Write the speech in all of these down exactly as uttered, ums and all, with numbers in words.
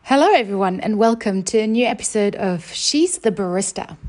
Hello, everyone, and welcome to a new episode of She's the Barista.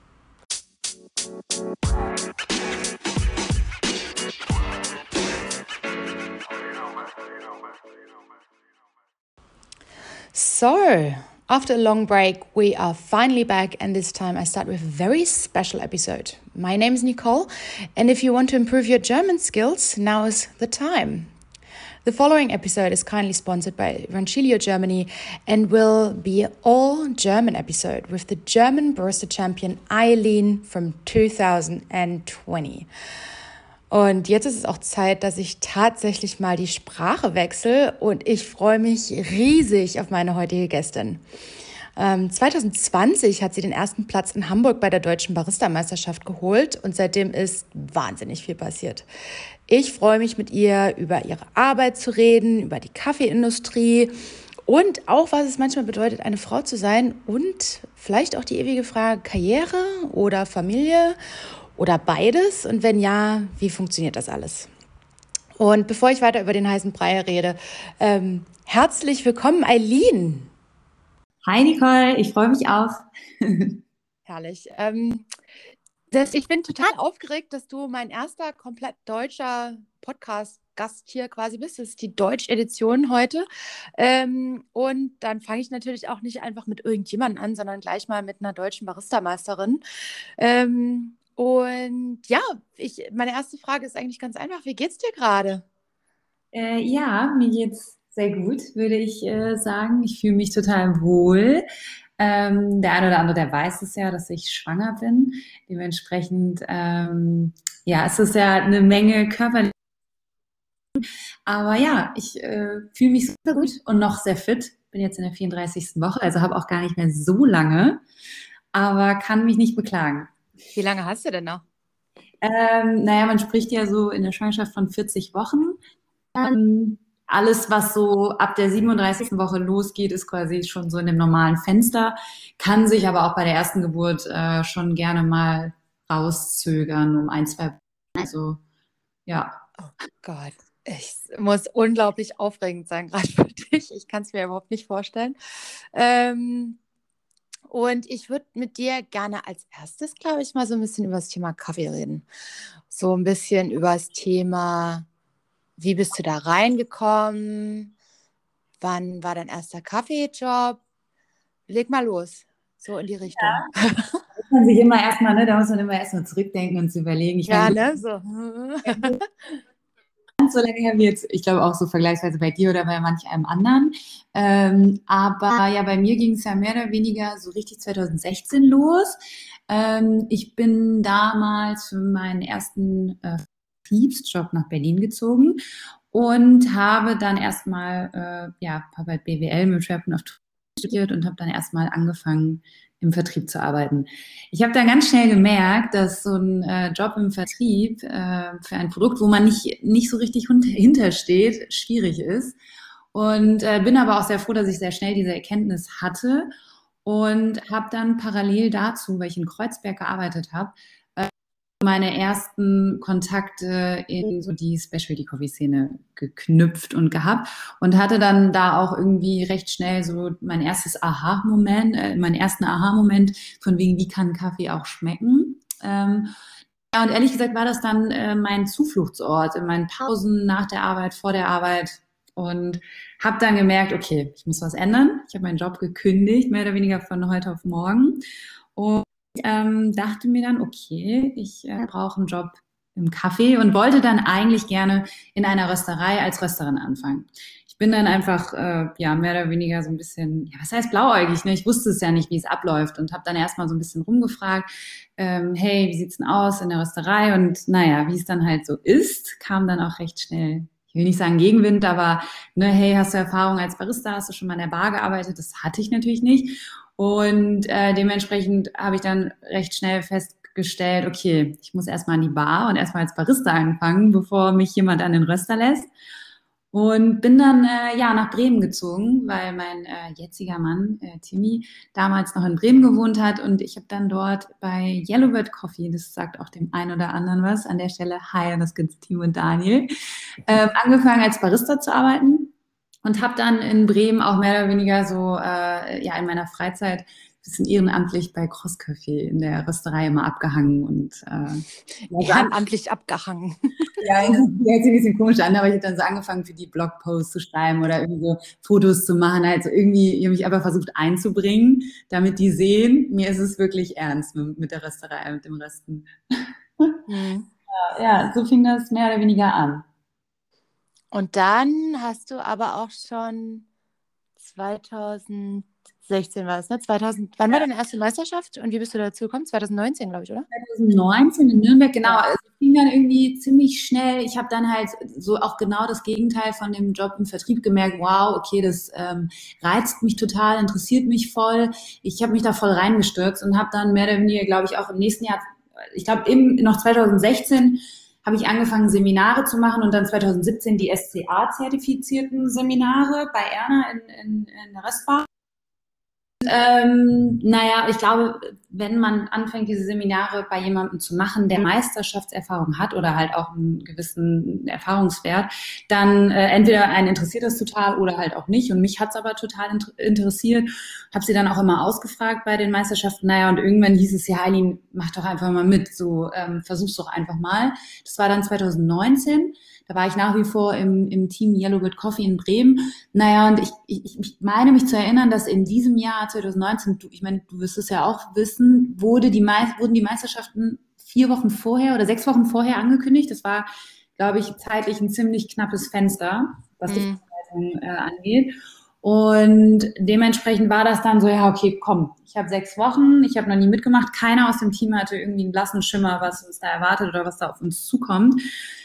So, after a long break, we are finally back, and this time I start with a very special episode. My name is Nicole, and if you want to improve your German skills, now is the time. The following episode is kindly sponsored by Rancilio Germany and will be an all-German episode with the German Barista Champion Eileen from twenty twenty. Und jetzt ist es auch Zeit, dass ich tatsächlich mal die Sprache wechsle und ich freue mich riesig auf meine heutige Gästin. Ähm, zwanzig zwanzig hat sie den ersten Platz in Hamburg bei der Deutschen Barista-Meisterschaft geholt und seitdem ist wahnsinnig viel passiert. Ich freue mich mit ihr über ihre Arbeit zu reden, über die Kaffeeindustrie und auch, was es manchmal bedeutet, eine Frau zu sein und vielleicht auch die ewige Frage Karriere oder Familie oder beides und wenn ja, wie funktioniert das alles? Und bevor ich weiter über den heißen Brei rede, ähm, herzlich willkommen, Eileen. Hi Nicole, ich freue mich auch. Herrlich. Ähm, das, ich bin total aufgeregt, dass du mein erster komplett deutscher Podcast-Gast hier quasi bist. Das ist die Deutsch-Edition heute. Ähm, und dann fange ich natürlich auch nicht einfach mit irgendjemandem an, sondern gleich mal mit einer deutschen Barista-Meisterin. Ähm, und ja, ich, meine erste Frage ist eigentlich ganz einfach. Wie geht's dir gerade? Äh, ja, mir geht's sehr gut, würde ich äh, sagen. Ich fühle mich total wohl. Ähm, der eine oder andere, der weiß es ja, dass ich schwanger bin. Dementsprechend, ähm, ja, es ist ja eine Menge körperlich. Aber ja, ich äh, fühle mich super gut und noch sehr fit. Bin jetzt in der vierunddreißigsten Woche, also habe auch gar nicht mehr so lange, aber kann mich nicht beklagen. Wie lange hast du denn noch? Ähm, naja, man spricht ja so in der Schwangerschaft von vierzig Wochen. Ähm, alles, was so ab der siebenunddreißigsten Woche losgeht, ist quasi schon so in dem normalen Fenster, kann sich aber auch bei der ersten Geburt äh, schon gerne mal rauszögern um ein, zwei Wochen. Also, ja. Oh Gott, es muss unglaublich aufregend sein, gerade für dich. Ich kann es mir überhaupt nicht vorstellen. Ähm, und ich würde mit dir gerne als erstes, glaube ich, mal so ein bisschen über das Thema Kaffee reden. So ein bisschen über das Thema, wie bist du da reingekommen? Wann war dein erster Kaffeejob? Leg mal los, so in die Richtung. Muss man sich immer erstmal, ne, da muss man immer erstmal zurückdenken und zu überlegen. Ich Ja, meine, ne, so. ganz so lange her wie jetzt, ich glaube auch so vergleichsweise bei dir oder bei manch einem anderen. Ähm, aber ja, bei mir ging es ja mehr oder weniger so richtig zwanzig sechzehn los. Ähm, ich bin damals für meinen ersten äh, Vertriebsjob nach Berlin gezogen und habe dann erstmal, äh, ja, habe halt B W L mit Schwerpunkt auf Tourismus studiert und habe dann erstmal angefangen, im Vertrieb zu arbeiten. Ich habe dann ganz schnell gemerkt, dass so ein äh, Job im Vertrieb äh, für ein Produkt, wo man nicht, nicht so richtig hintersteht, schwierig ist. Und äh, bin aber auch sehr froh, dass ich sehr schnell diese Erkenntnis hatte und habe dann parallel dazu, weil ich in Kreuzberg gearbeitet habe, meine ersten Kontakte in so die Specialty Coffee Szene geknüpft und gehabt und hatte dann da auch irgendwie recht schnell so mein erstes Aha-Moment, äh, meinen ersten Aha-Moment von wegen, wie kann Kaffee auch schmecken? Ähm, ja, und ehrlich gesagt war das dann äh, mein Zufluchtsort in meinen Pausen nach der Arbeit, vor der Arbeit und habe dann gemerkt, okay, ich muss was ändern. Ich habe meinen Job gekündigt, mehr oder weniger von heute auf morgen und ähm, dachte mir dann, okay, ich äh, brauche einen Job im Kaffee und wollte dann eigentlich gerne in einer Rösterei als Rösterin anfangen. Ich bin dann einfach, äh, ja, mehr oder weniger so ein bisschen, ja, was heißt blauäugig, ne? Ich wusste es ja nicht, wie es abläuft und habe dann erstmal so ein bisschen rumgefragt, ähm, hey, wie sieht's denn aus in der Rösterei? Und naja, wie es dann halt so ist, kam dann auch recht schnell, ich will nicht sagen Gegenwind, aber ne, hey, hast du Erfahrung als Barista, hast du schon mal in der Bar gearbeitet? Das hatte ich natürlich nicht. Und äh, dementsprechend habe ich dann recht schnell festgestellt, okay, ich muss erstmal an die Bar und erstmal als Barista anfangen, bevor mich jemand an den Röster lässt. Und bin dann äh, ja nach Bremen gezogen, weil mein äh, jetziger Mann, äh, Timmy, damals noch in Bremen gewohnt hat. Und ich habe dann dort bei Yellowbird Coffee, das sagt auch dem einen oder anderen was, an der Stelle, hi, und das gibt's Tim und Daniel, äh, angefangen als Barista zu arbeiten. und habe dann in Bremen auch mehr oder weniger so äh, ja in meiner Freizeit ein bisschen ehrenamtlich bei Crosscafé in der Rösterei immer abgehangen und äh, Ehrenamtlich abgehangen. ja, das hört sich ein bisschen komisch an, aber ich habe dann so angefangen, für die Blogposts zu schreiben oder irgendwie so Fotos zu machen. Also irgendwie, ich habe mich einfach versucht einzubringen, damit die sehen, mir ist es wirklich ernst mit, mit der Rösterei, mit dem Rösten. Hm. Ja, so fing das mehr oder weniger an. Und dann hast du aber auch schon zweitausendsechzehn war es, ne? zweitausend, wann war deine erste Meisterschaft und wie bist du dazu gekommen? zweitausendneunzehn, glaube ich, oder? zwanzig neunzehn in Nürnberg, genau. Ja. Es ging dann irgendwie ziemlich schnell. Ich habe dann halt so auch genau das Gegenteil von dem Job im Vertrieb gemerkt. Wow, okay, das ähm, reizt mich total, interessiert mich voll. Ich habe mich da voll reingestürzt und habe dann mehr oder weniger, glaube ich, auch im nächsten Jahr, ich glaube eben noch zweitausendsechzehn, habe ich angefangen, Seminare zu machen und dann zweitausendsiebzehn die S C A-zertifizierten Seminare bei Erna in, in, in der Restbar. Ähm, naja, ich glaube, wenn man anfängt, diese Seminare bei jemandem zu machen, der Meisterschaftserfahrung hat oder halt auch einen gewissen Erfahrungswert, dann äh, entweder einen interessiert das total oder halt auch nicht. Und mich hat's aber total inter interessiert. Habe sie dann auch immer ausgefragt bei den Meisterschaften. Naja, und irgendwann hieß es, ja, Eileen, mach doch einfach mal mit. So, ähm, versuch's doch einfach mal. Das war dann zweitausendneunzehn. Da war ich nach wie vor im, im Team Yellowbird Coffee in Bremen. Naja, und ich, ich, ich meine mich zu erinnern, dass in diesem Jahr zweitausendneunzehn, du, ich meine, du wirst es ja auch wissen, wurde die Mei wurden die Meisterschaften vier Wochen vorher oder sechs Wochen vorher angekündigt. Das war, glaube ich, zeitlich ein ziemlich knappes Fenster, was die Mhm. Vorbereitung äh, angeht. Und dementsprechend war das dann so, ja, okay, komm, ich habe sechs Wochen, ich habe noch nie mitgemacht, keiner aus dem Team hatte irgendwie einen blassen Schimmer, was uns da erwartet oder was da auf uns zukommt.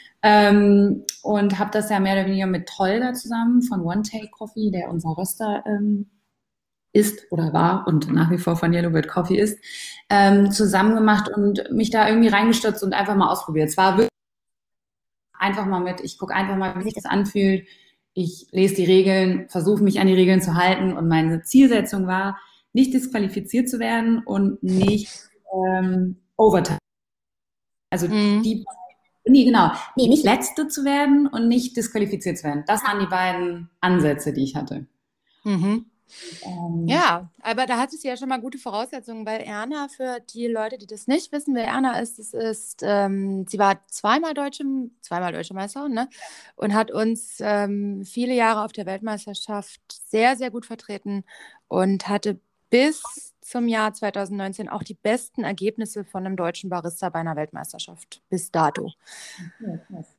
Ähm, und habe das ja mehr oder weniger mit Tolga zusammen von One Take Coffee, der unser Röster ähm, ist oder war und nach wie vor von Yellowbird Coffee ist, ähm, zusammen gemacht und mich da irgendwie reingestürzt und einfach mal ausprobiert. Es war wirklich einfach mal mit, ich gucke einfach mal, wie sich das anfühlt. Ich lese die Regeln, versuche mich an die Regeln zu halten und meine Zielsetzung war, nicht disqualifiziert zu werden und nicht ähm, Overtime. Also Mhm. die Nee, genau. Nee, nicht Letzte zu werden und nicht disqualifiziert zu werden. Das waren die beiden Ansätze, die ich hatte. Mhm. Ähm, Ja, aber da hattest du ja schon mal gute Voraussetzungen, weil Erna, für die Leute, die das nicht wissen, wer Erna ist, es ist, ähm, sie war zweimal deutsche, zweimal deutsche Meisterin, ne? Und hat uns ähm, viele Jahre auf der Weltmeisterschaft sehr, sehr gut vertreten und hatte bis zum Jahr zweitausendneunzehn auch die besten Ergebnisse von einem deutschen Barista bei einer Weltmeisterschaft bis dato. ja, krass.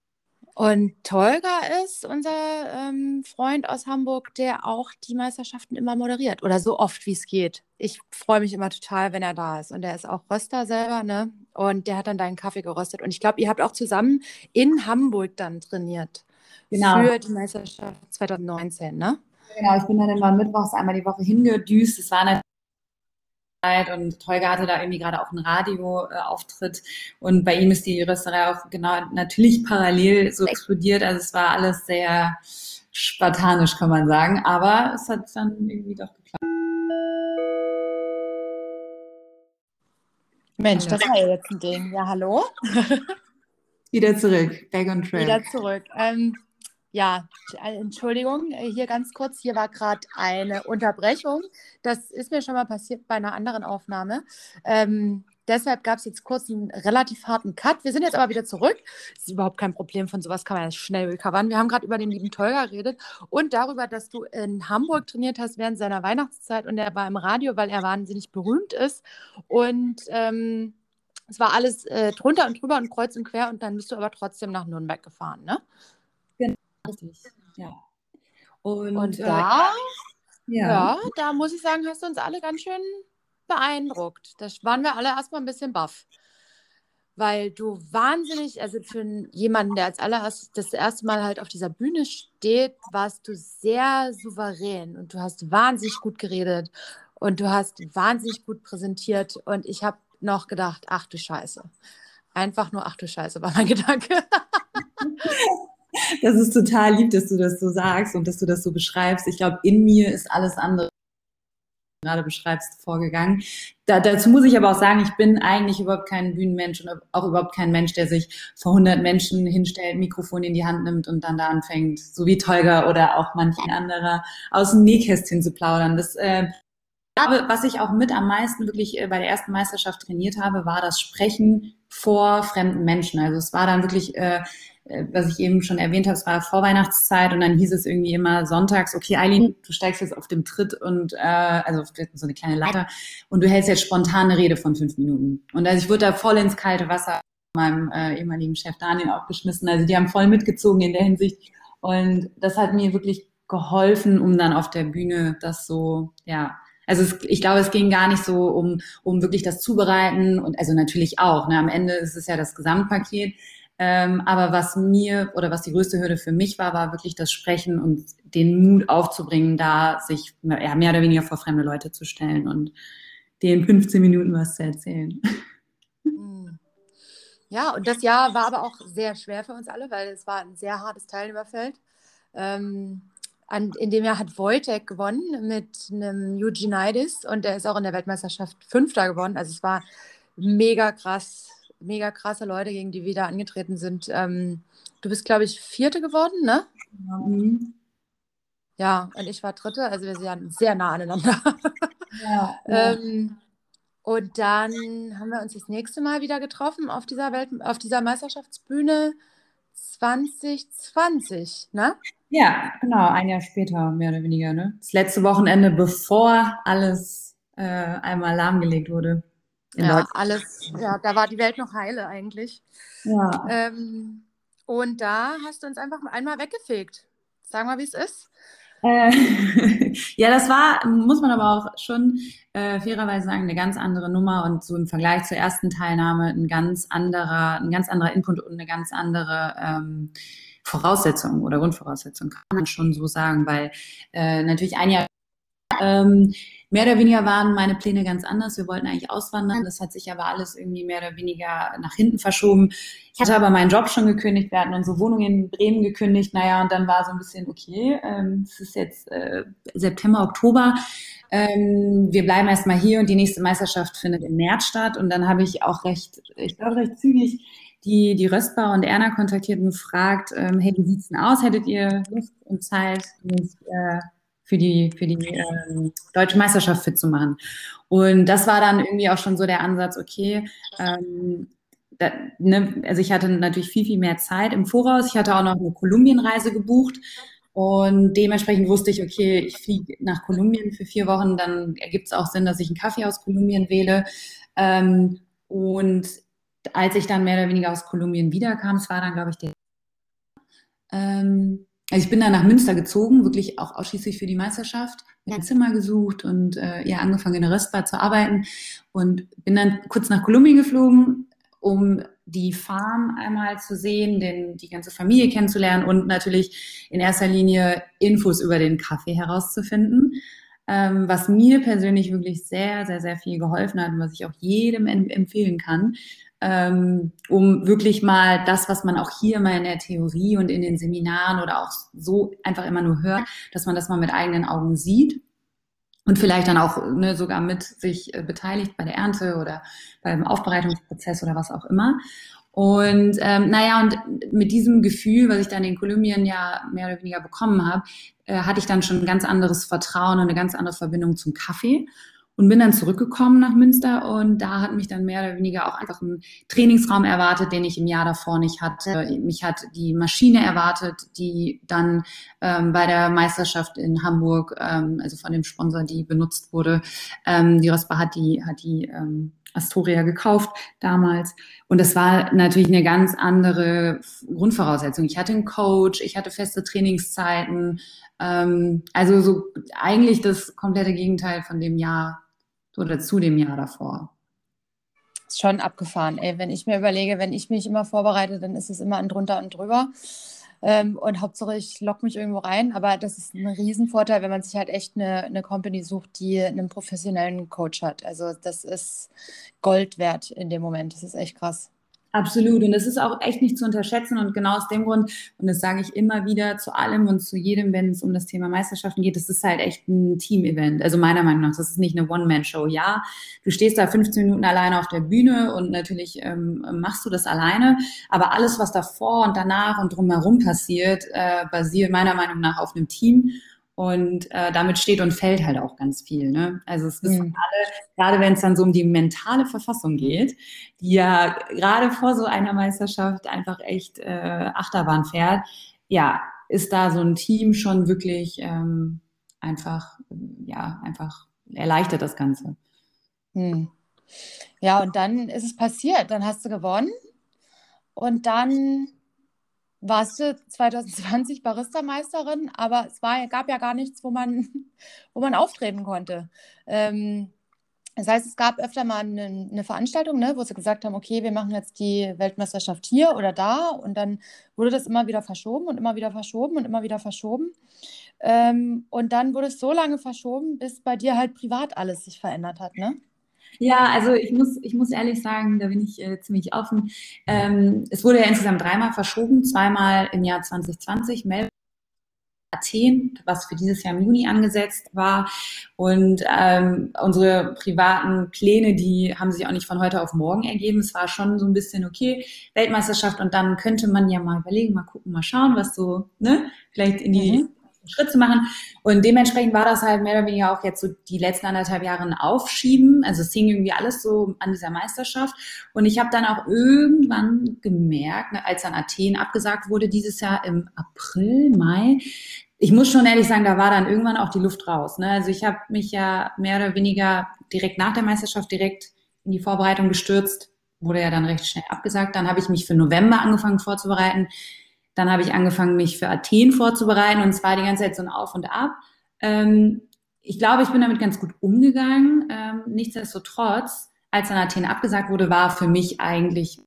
Und Tolga ist unser ähm, Freund aus Hamburg, der auch die Meisterschaften immer moderiert oder so oft wie es geht. Ich freue mich immer total, wenn er da ist. Und der ist auch Röster selber, ne? Und der hat dann deinen Kaffee geröstet. Und ich glaube, ihr habt auch zusammen in Hamburg dann trainiert Genau, für die Meisterschaft zweitausendneunzehn, ne? genau. Ich bin dann immer mittwochs einmal die Woche hingedüst. Es war eine Zeit und Tolga hatte da irgendwie gerade auch einen Radioauftritt. Und bei ihm ist die Rösterei auch genau natürlich parallel so explodiert. Also es war alles sehr spartanisch, kann man sagen. Aber es hat dann irgendwie doch geklappt. Mensch, Hallo. das war ja jetzt ein Ding. Ja, hallo? Wieder zurück, back on track. Wieder zurück. Ähm, ja, Entschuldigung, hier ganz kurz. Hier war gerade eine Unterbrechung. Das ist mir schon mal passiert bei einer anderen Aufnahme. Ähm, deshalb gab es jetzt kurz einen relativ harten Cut. Wir sind jetzt aber wieder zurück. Das ist überhaupt kein Problem. Von sowas kann man ja schnell recovern. Wir haben gerade über den lieben Tolga geredet und darüber, dass du in Hamburg trainiert hast während seiner Weihnachtszeit und er war im Radio, weil er wahnsinnig berühmt ist. Und ähm, es war alles äh, drunter und drüber und kreuz und quer und dann bist du aber trotzdem nach Nürnberg gefahren, ne? Genau, richtig. Ja. Und, Und äh, da, ja. ja, da muss ich sagen, hast du uns alle ganz schön beeindruckt. Da waren wir alle erstmal ein bisschen baff. Weil du wahnsinnig, also für jemanden, der als allererst das erste Mal halt auf dieser Bühne steht, warst du sehr souverän und du hast wahnsinnig gut geredet und du hast wahnsinnig gut präsentiert und ich habe noch gedacht, ach du Scheiße. Einfach nur, ach du Scheiße, war mein Gedanke. Das ist total lieb, dass du das so sagst und dass du das so beschreibst. Ich glaube, in mir ist alles andere gerade beschreibst, vorgegangen. Da, dazu muss ich aber auch sagen, ich bin eigentlich überhaupt kein Bühnenmensch und auch überhaupt kein Mensch, der sich vor hundert Menschen hinstellt, Mikrofon in die Hand nimmt und dann da anfängt, so wie Tolga oder auch manch anderer, aus dem Nähkästchen zu plaudern. Das, äh, glaube, was ich auch mit am meisten wirklich äh, bei der ersten Meisterschaft trainiert habe, war das Sprechen vor fremden Menschen. Also es war dann wirklich, äh, äh, was ich eben schon erwähnt habe, es war Vorweihnachtszeit und dann hieß es irgendwie immer sonntags, okay, Eileen, du steigst jetzt auf dem Tritt und, äh, also so eine kleine Leiter und du hältst jetzt spontan eine Rede von fünf Minuten. Und also ich wurde da voll ins kalte Wasser mit meinem äh, ehemaligen Chef Daniel auch geschmissen. Also die haben voll mitgezogen in der Hinsicht. Und das hat mir wirklich geholfen, um dann auf der Bühne das so, ja, also es, ich glaube, es ging gar nicht so um, um wirklich das Zubereiten und also natürlich auch. Ne, am Ende ist es ja das Gesamtpaket. Ähm, aber was mir oder was die größte Hürde für mich war, war wirklich das Sprechen und den Mut aufzubringen, da sich ja, mehr oder weniger vor fremde Leute zu stellen und denen fünfzehn Minuten was zu erzählen. Ja, und das Jahr war aber auch sehr schwer für uns alle, weil es war ein sehr hartes Teilnehmerfeld. Ähm, an, in dem Jahr hat Wojtek gewonnen mit einem Eugenides und der ist auch in der Weltmeisterschaft Fünfter geworden. Also es war mega krass, mega krasse Leute, gegen die wir da angetreten sind. Ähm, du bist, glaube ich, Vierte geworden, ne? Ja, mhm. Ja, und ich war Dritte, also wir sind sehr nah aneinander. Ja, ja. ähm, und dann haben wir uns das nächste Mal wieder getroffen auf dieser Welt, auf dieser Meisterschaftsbühne zwanzig zwanzig, ne? Ja, genau, ein Jahr später, mehr oder weniger, ne? Das letzte Wochenende, bevor alles äh, einmal lahmgelegt wurde in Ja, Deutschland. alles, ja, da war die Welt noch heile eigentlich. Ja. Ähm, und da hast du uns einfach einmal weggefegt. Sag mal, wie es ist. Äh, ja, das war, muss man aber auch schon äh, fairerweise sagen, eine ganz andere Nummer und so im Vergleich zur ersten Teilnahme ein ganz anderer, ein ganz anderer Input und eine ganz andere ähm, Voraussetzung oder Grundvoraussetzung, kann man schon so sagen, weil äh, natürlich ein Jahr ähm, mehr oder weniger waren meine Pläne ganz anders. Wir wollten eigentlich auswandern. Das hat sich aber alles irgendwie mehr oder weniger nach hinten verschoben. Ich hatte aber meinen Job schon gekündigt. Wir hatten unsere Wohnung in Bremen gekündigt. Naja, und dann war so ein bisschen, okay, ähm, es ist jetzt äh, September, Oktober. Ähm, wir bleiben erstmal hier und die nächste Meisterschaft findet im März statt. Und dann habe ich auch recht, ich glaube recht zügig die, die Röstbauer und Erna kontaktiert und gefragt, ähm, hey, wie sieht's denn aus? Hättet ihr Lust und Zeit, uns äh, für die, für die ähm, deutsche Meisterschaft fit zu machen. Und das war dann irgendwie auch schon so der Ansatz, okay, ähm, da, ne, also ich hatte natürlich viel, viel mehr Zeit im Voraus. Ich hatte auch noch eine Kolumbienreise gebucht und dementsprechend wusste ich, okay, ich fliege nach Kolumbien für vier Wochen, dann ergibt es auch Sinn, dass ich einen Kaffee aus Kolumbien wähle. Ähm, und als ich dann mehr oder weniger aus Kolumbien wiederkam, es war dann, glaube ich, der ähm, also ich bin dann nach Münster gezogen, wirklich auch ausschließlich für die Meisterschaft, mir ein Zimmer gesucht und äh, ja, angefangen in der Röstbar zu arbeiten und bin dann kurz nach Kolumbien geflogen, um die Farm einmal zu sehen, den, die ganze Familie kennenzulernen und natürlich in erster Linie Infos über den Kaffee herauszufinden, ähm, was mir persönlich wirklich sehr, sehr, sehr viel geholfen hat und was ich auch jedem empfehlen kann, ähm, um wirklich mal das, was man auch hier mal in der Theorie und in den Seminaren oder auch so einfach immer nur hört, dass man das mal mit eigenen Augen sieht und vielleicht dann auch ne, sogar mit sich äh, beteiligt bei der Ernte oder beim Aufbereitungsprozess oder was auch immer. Und ähm, naja, und mit diesem Gefühl, was ich dann in Kolumbien ja mehr oder weniger bekommen habe, äh, hatte ich dann schon ein ganz anderes Vertrauen und eine ganz andere Verbindung zum Kaffee. Und bin dann zurückgekommen nach Münster und da hat mich dann mehr oder weniger auch einfach ein Trainingsraum erwartet, den ich im Jahr davor nicht hatte. Mich hat die Maschine erwartet, die dann ähm, bei der Meisterschaft in Hamburg, ähm, also von dem Sponsor, die benutzt wurde, ähm, die Röstbar hat die, hat die ähm, Astoria gekauft damals. Und das war natürlich eine ganz andere Grundvoraussetzung. Ich hatte einen Coach, ich hatte feste Trainingszeiten, ähm, also so eigentlich das komplette Gegenteil von dem Jahr oder zu dem Jahr davor. Ist schon abgefahren, ey. Wenn ich mir überlege, wenn ich mich immer vorbereite, dann ist es immer ein drunter und drüber. Ähm, und Hauptsache, ich logge mich irgendwo rein. Aber das ist ein Riesenvorteil, wenn man sich halt echt eine, eine Company sucht, die einen professionellen Coach hat. Also das ist Gold wert in dem Moment. Das ist echt krass. Absolut. Und das ist auch echt nicht zu unterschätzen. Und genau aus dem Grund, und das sage ich immer wieder zu allem und zu jedem, wenn es um das Thema Meisterschaften geht, das ist halt echt ein Team-Event. Also meiner Meinung nach, das ist nicht eine One-Man-Show. Ja, du stehst da fünfzehn Minuten alleine auf der Bühne und natürlich ähm, machst du das alleine. Aber alles, was davor und danach und drumherum passiert, äh, basiert meiner Meinung nach auf einem Team. Und äh, damit steht und fällt halt auch ganz viel. Ne? Also es wissen Hm. alle, gerade wenn es dann so um die mentale Verfassung geht, die ja gerade vor so einer Meisterschaft einfach echt äh, Achterbahn fährt, ja, ist da so ein Team schon wirklich ähm, einfach, ja, einfach erleichtert das Ganze. Hm. Ja, und dann ist es passiert. Dann hast du gewonnen und dann warst du zwanzig zwanzig Barista-Meisterin, aber es war, gab ja gar nichts, wo man, wo man auftreten konnte. Ähm, das heißt, es gab öfter mal eine, eine Veranstaltung, ne, wo sie gesagt haben, okay, wir machen jetzt die Weltmeisterschaft hier oder da und dann wurde das immer wieder verschoben und immer wieder verschoben und immer wieder verschoben. Ähm, und dann wurde es so lange verschoben, bis bei dir halt privat alles sich verändert hat, ne? Ja, also ich muss, ich muss ehrlich sagen, da bin ich äh, ziemlich offen. Ähm, es wurde ja insgesamt dreimal verschoben, zweimal im Jahr zwanzig zwanzig, Melbourne, Athen, was für dieses Jahr im Juni angesetzt war. Und ähm, unsere privaten Pläne, die haben sich auch nicht von heute auf morgen ergeben. Es war schon so ein bisschen, okay, Weltmeisterschaft und dann könnte man ja mal überlegen, mal gucken, mal schauen, was so, ne, vielleicht in die Mhm. Schritt zu machen. Und dementsprechend war das halt mehr oder weniger auch jetzt so die letzten anderthalb Jahre ein Aufschieben. Also es hing irgendwie alles so an dieser Meisterschaft. Und ich habe dann auch irgendwann gemerkt, ne, als dann Athen abgesagt wurde, dieses Jahr im April, Mai, ich muss schon ehrlich sagen, da war dann irgendwann auch die Luft raus. Ne? Also ich habe mich ja mehr oder weniger direkt nach der Meisterschaft direkt in die Vorbereitung gestürzt, wurde ja dann recht schnell abgesagt. Dann habe ich mich für November angefangen vorzubereiten. Dann habe ich angefangen, mich für Athen vorzubereiten und zwar die ganze Zeit so ein Auf und Ab. Ähm, ich glaube, ich bin damit ganz gut umgegangen. Ähm, nichtsdestotrotz, als dann Athen abgesagt wurde, war für mich eigentlich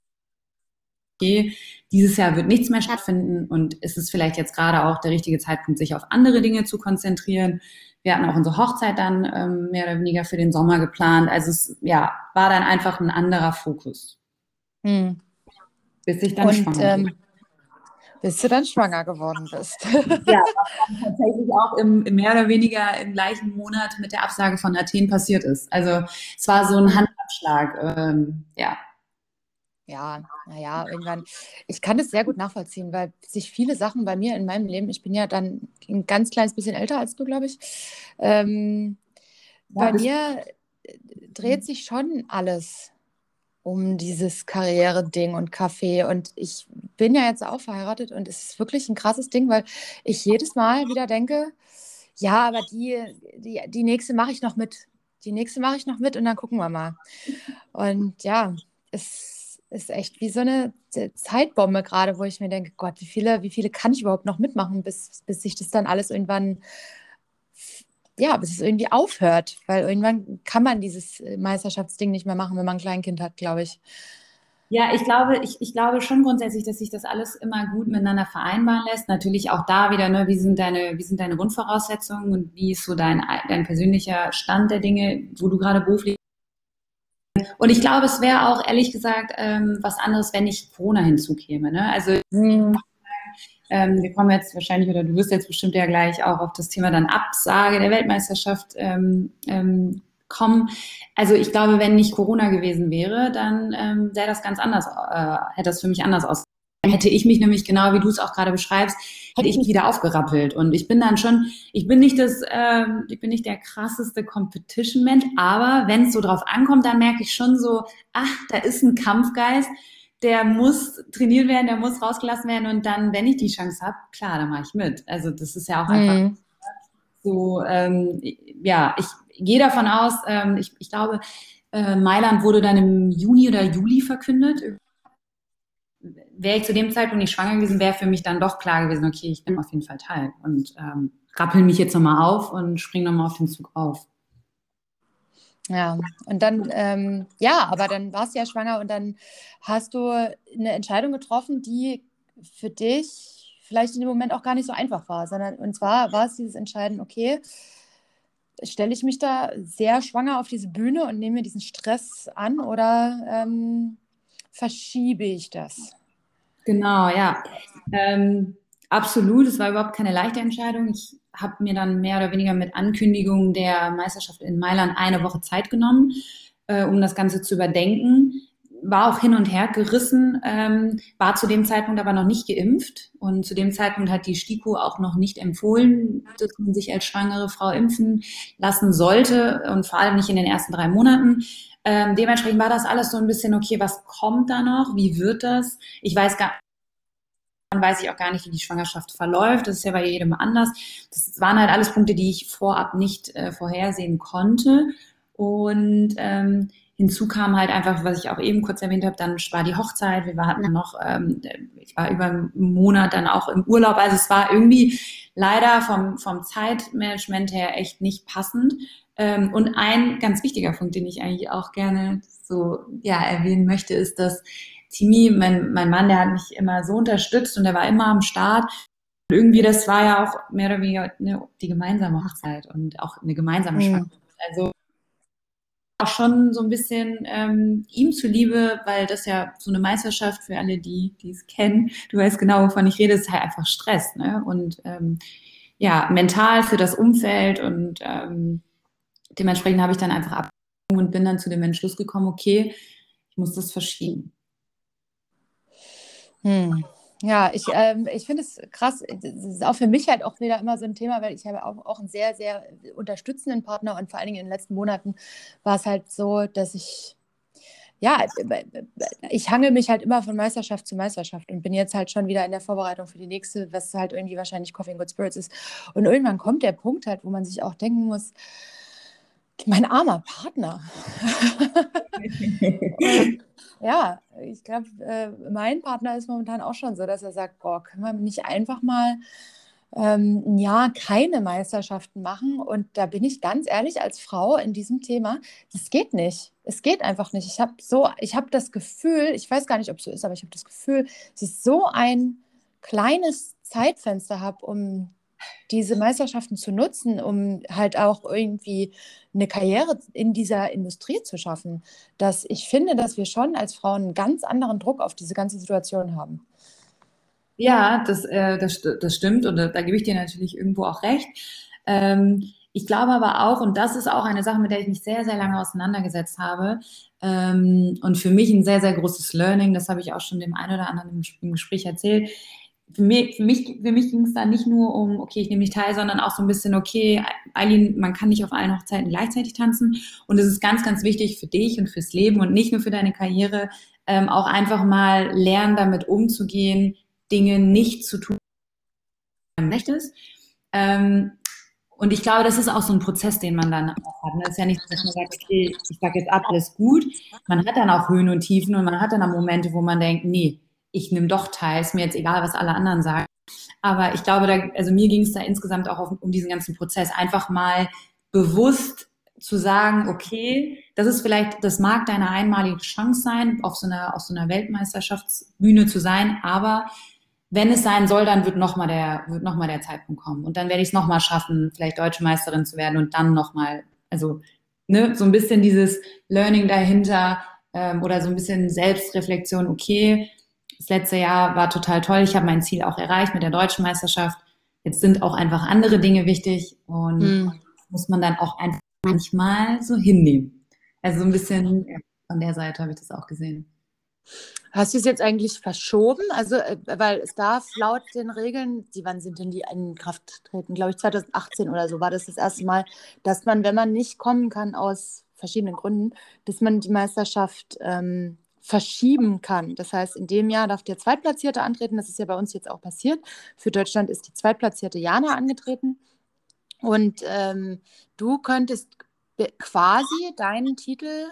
okay, dieses Jahr wird nichts mehr stattfinden und es ist vielleicht jetzt gerade auch der richtige Zeitpunkt, sich auf andere Dinge zu konzentrieren. Wir hatten auch unsere Hochzeit dann ähm, mehr oder weniger für den Sommer geplant. Also es ja, war dann einfach ein anderer Fokus, Hm. bis ich dann Und schwanger wurde. ähm, bis du dann schwanger geworden bist. Ja, was dann tatsächlich auch im, im mehr oder weniger im gleichen Monat mit der Absage von Athen passiert ist. Also es war so ein Hm. Handabschlag. Ähm, ja. Ja, naja, irgendwann. Ich kann das sehr gut nachvollziehen, weil sich viele Sachen bei mir in meinem Leben, ich bin ja dann ein ganz kleines bisschen älter als du, glaube ich, ähm, Ja, bei bis, mir äh, dreht sich schon alles um dieses Karriere-Ding und Kaffee. Und ich bin ja jetzt auch verheiratet und es ist wirklich ein krasses Ding, weil ich jedes Mal wieder denke, ja, aber die, die, die nächste mache ich noch mit. Die nächste mache ich noch mit und dann gucken wir mal. Und ja, es ist echt wie so eine Zeitbombe gerade, wo ich mir denke, Gott, wie viele, wie viele kann ich überhaupt noch mitmachen, bis, bis sich das dann alles irgendwann, ja, bis es irgendwie aufhört. Weil irgendwann kann man dieses Meisterschaftsding nicht mehr machen, wenn man ein Kleinkind hat, glaube ich. ja, ich glaube, ich, ich glaube schon grundsätzlich, dass sich das alles immer gut miteinander vereinbaren lässt. Natürlich auch da wieder, ne, wie sind deine, wie sind deine Grundvoraussetzungen und wie ist so dein, dein persönlicher Stand der Dinge, wo du gerade beruflich. Und ich glaube, es wäre auch ehrlich gesagt ähm, was anderes, wenn nicht Corona hinzukäme. Ne? Also Hm. ähm, wir kommen jetzt wahrscheinlich, oder du wirst jetzt bestimmt ja gleich auch auf das Thema dann Absage der Weltmeisterschaft ähm, ähm, kommen. Also ich glaube, wenn nicht Corona gewesen wäre, dann ähm, sähe das ganz anders, äh, hätte das für mich anders aus. Hätte ich mich nämlich genau wie du es auch gerade beschreibst, hätte ich mich wieder aufgerappelt. Und ich bin dann schon, ich bin nicht das, äh, ich bin nicht der krasseste Competition-Mensch, aber wenn es so drauf ankommt, dann merke ich schon so, ach, da ist ein Kampfgeist, der muss trainiert werden, der muss rausgelassen werden und dann, wenn ich die Chance habe, klar, dann mache ich mit. Also das ist ja auch einfach Hm. so, ähm, ja, ich gehe davon aus, ähm, ich, ich glaube, äh, Mailand wurde dann im Juni oder Juli verkündet. Wäre ich zu dem Zeitpunkt nicht schwanger gewesen, wäre für mich dann doch klar gewesen, okay, ich nehme auf jeden Fall teil und ähm, rappel mich jetzt nochmal auf und spring nochmal auf den Zug auf. Ja, und dann, ähm, ja, aber dann warst du ja schwanger und dann hast du eine Entscheidung getroffen, die für dich vielleicht in dem Moment auch gar nicht so einfach war, sondern und zwar war es dieses Entscheiden, okay, stelle ich mich da sehr schwanger auf diese Bühne und nehme mir diesen Stress an oder ähm, verschiebe ich das? Genau, ja. Ähm, absolut. Es war überhaupt keine leichte Entscheidung. Ich habe mir dann mehr oder weniger mit Ankündigung der Meisterschaft in Mailand eine Woche Zeit genommen, äh, um das Ganze zu überdenken. War auch hin und her gerissen, ähm, war zu dem Zeitpunkt aber noch nicht geimpft. Und zu dem Zeitpunkt hat die STIKO auch noch nicht empfohlen, dass man sich als schwangere Frau impfen lassen sollte und vor allem nicht in den ersten drei Monaten. Ähm, dementsprechend war das alles so ein bisschen, okay, was kommt da noch? Wie wird das? Ich weiß gar dann weiß ich auch gar nicht, wie die Schwangerschaft verläuft. Das ist ja bei jedem anders. Das waren halt alles Punkte, die ich vorab nicht äh, vorhersehen konnte. Und ähm, hinzu kam halt einfach, was ich auch eben kurz erwähnt habe, dann war die Hochzeit. Wir hatten noch, ähm, ich war über einen Monat dann auch im Urlaub. Also es war irgendwie leider vom, vom Zeitmanagement her echt nicht passend. Ähm, und ein ganz wichtiger Punkt, den ich eigentlich auch gerne so ja erwähnen möchte, ist, dass Timi, mein, mein Mann, der hat mich immer so unterstützt und der war immer am Start. Und irgendwie, das war ja auch mehr oder weniger eine, die gemeinsame Hochzeit und auch eine gemeinsame Schwangerschaft. Also auch schon so ein bisschen ähm, ihm zuliebe, weil das ja so eine Meisterschaft für alle, die die es kennen, du weißt genau, wovon ich rede, ist halt einfach Stress, ne? Und ähm, ja, mental für das Umfeld und ähm, dementsprechend habe ich dann einfach abgewogen und bin dann zu dem Entschluss gekommen, okay, ich muss das verschieben. Hm. Ja, ich, ähm, ich finde es krass. Das ist auch für mich halt auch wieder immer so ein Thema, weil ich habe auch, auch einen sehr, sehr unterstützenden Partner und vor allen Dingen in den letzten Monaten war es halt so, dass ich, ja, ich hangel mich halt immer von Meisterschaft zu Meisterschaft und bin jetzt halt schon wieder in der Vorbereitung für die nächste, was halt irgendwie wahrscheinlich Coffee and Good Spirits ist. Und irgendwann kommt der Punkt halt, wo man sich auch denken muss, mein armer Partner. Und ja, ich glaube, äh, mein Partner ist momentan auch schon so, dass er sagt, boah, können wir nicht einfach mal ähm, ein Jahr keine Meisterschaften machen? Und da bin ich ganz ehrlich als Frau in diesem Thema, das geht nicht. Es geht einfach nicht. Ich habe so, ich habe das Gefühl, ich weiß gar nicht, ob es so ist, aber ich habe das Gefühl, dass ich so ein kleines Zeitfenster habe, um diese Meisterschaften zu nutzen, um halt auch irgendwie eine Karriere in dieser Industrie zu schaffen, dass ich finde, dass wir schon als Frauen einen ganz anderen Druck auf diese ganze Situation haben. Ja, das, äh, das, das stimmt und da, da gebe ich dir natürlich irgendwo auch recht. Ähm, ich glaube aber auch, und das ist auch eine Sache, mit der ich mich sehr, sehr lange auseinandergesetzt habe ähm, und für mich ein sehr, sehr großes Learning, das habe ich auch schon dem einen oder anderen im, im Gespräch erzählt. Für mich, für mich, für mich ging es da nicht nur um, okay, ich nehme nicht teil, sondern auch so ein bisschen, okay, Eileen, man kann nicht auf allen Hochzeiten gleichzeitig tanzen und es ist ganz, ganz wichtig für dich und fürs Leben und nicht nur für deine Karriere, ähm, auch einfach mal lernen, damit umzugehen, Dinge nicht zu tun, wie man möchtest. Ähm, und ich glaube, das ist auch so ein Prozess, den man dann auch hat. Es ist ja nicht, dass man sagt, okay, ich sage jetzt ab, alles gut. Man hat dann auch Höhen und Tiefen und man hat dann auch Momente, wo man denkt, nee, ich nehme doch teil, ist mir jetzt egal, was alle anderen sagen. Aber ich glaube, da, also mir ging es da insgesamt auch auf, um diesen ganzen Prozess, einfach mal bewusst zu sagen, okay, das ist vielleicht, das mag deine einmalige Chance sein, auf so einer, auf so einer Weltmeisterschaftsbühne zu sein, aber wenn es sein soll, dann wird nochmal der, wird noch mal der Zeitpunkt kommen. Und dann werde ich es nochmal schaffen, vielleicht deutsche Meisterin zu werden und dann nochmal, also, ne, so ein bisschen dieses Learning dahinter ähm, oder so ein bisschen Selbstreflexion, okay, das letzte Jahr war total toll, ich habe mein Ziel auch erreicht mit der deutschen Meisterschaft. Jetzt sind auch einfach andere Dinge wichtig und hm. muss man dann auch einfach manchmal so hinnehmen. Also so ein bisschen ja, von der Seite habe ich das auch gesehen. Hast du es jetzt eigentlich verschoben? Also, weil es darf laut den Regeln, die, wann sind denn die in Kraft treten? Glaube ich, zwanzig achtzehn oder so war das das erste Mal, dass man, wenn man nicht kommen kann aus verschiedenen Gründen, dass man die Meisterschaft ähm, verschieben kann. Das heißt, in dem Jahr darf der Zweitplatzierte antreten. Das ist ja bei uns jetzt auch passiert. Für Deutschland ist die Zweitplatzierte Jana angetreten. Und ähm, du könntest quasi deinen Titel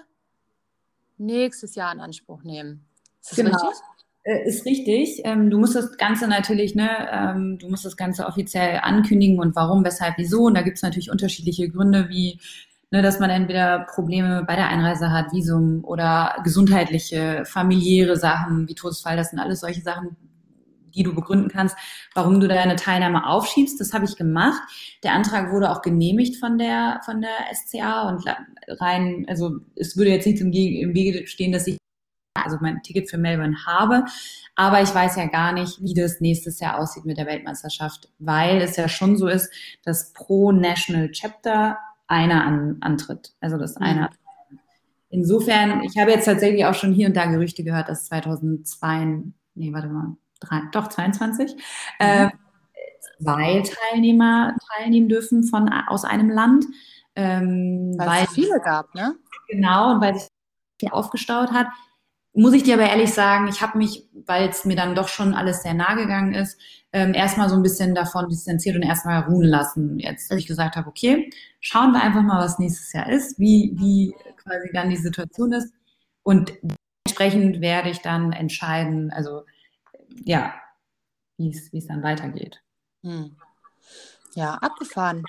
nächstes Jahr in Anspruch nehmen. Ist das genau. richtig? Äh, ist richtig. Ähm, du musst das Ganze natürlich, ne, ähm, du musst das Ganze offiziell ankündigen und warum, weshalb, wieso. Und da gibt es natürlich unterschiedliche Gründe, wie, ne, dass man entweder Probleme bei der Einreise hat, Visum oder gesundheitliche, familiäre Sachen wie Todesfall. Das sind alles solche Sachen, die du begründen kannst, warum du deine Teilnahme aufschiebst. Das habe ich gemacht. Der Antrag wurde auch genehmigt von der, von der S C A und rein, also es würde jetzt nicht im Wege stehen, dass ich also mein Ticket für Melbourne habe. Aber ich weiß ja gar nicht, wie das nächstes Jahr aussieht mit der Weltmeisterschaft, weil es ja schon so ist, dass pro National Chapter einer an, antritt. Also das einer. Mhm. Insofern, ich habe jetzt tatsächlich auch schon hier und da Gerüchte gehört, dass zweitausendzwei, nee, warte mal, drei, doch zweiundzwanzig, mhm. äh, zwei Teilnehmer teilnehmen dürfen von, aus einem Land. Ähm, weil, weil es viele gab, ne? Genau, und weil sich viel aufgestaut hat. Muss ich dir aber ehrlich sagen, ich habe mich, weil es mir dann doch schon alles sehr nah gegangen ist, ähm, erstmal so ein bisschen davon distanziert und erstmal ruhen lassen. Jetzt, wo ich gesagt habe, okay, schauen wir einfach mal, was nächstes Jahr ist, wie, wie quasi dann die Situation ist. Und entsprechend werde ich dann entscheiden, also ja, wie es wie es dann weitergeht. Hm. Ja, abgefahren.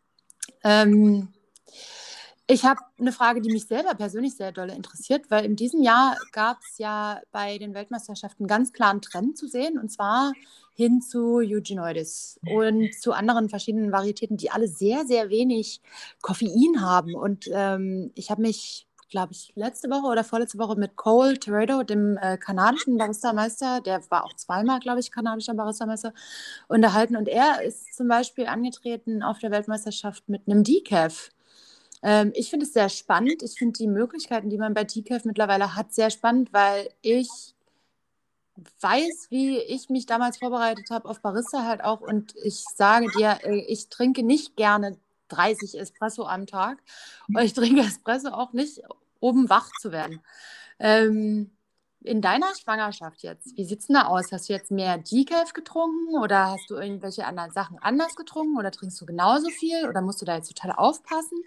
Ähm, ich habe eine Frage, die mich selber persönlich sehr doll interessiert, weil in diesem Jahr gab es ja bei den Weltmeisterschaften einen ganz klaren Trend zu sehen, und zwar hin zu Eugenoides und zu anderen verschiedenen Varietäten, die alle sehr, sehr wenig Koffein haben. Und ähm, ich habe mich, glaube ich, letzte Woche oder vorletzte Woche mit Cole Teredo, dem äh, kanadischen Barista-Meister, der war auch zweimal, glaube ich, kanadischer Barista-Meister, unterhalten. Und er ist zum Beispiel angetreten auf der Weltmeisterschaft mit einem Decaf. Ähm, ich finde es sehr spannend. Ich finde die Möglichkeiten, die man bei Decaf mittlerweile hat, sehr spannend, weil ich weiß, wie ich mich damals vorbereitet habe auf Barista halt auch. Und ich sage dir, ich trinke nicht gerne dreißig Espresso am Tag. Und ich trinke Espresso auch nicht, um wach zu werden. Ähm, in deiner Schwangerschaft jetzt, wie sieht es denn da aus? Hast du jetzt mehr Decaf getrunken oder hast du irgendwelche anderen Sachen anders getrunken oder trinkst du genauso viel oder musst du da jetzt total aufpassen?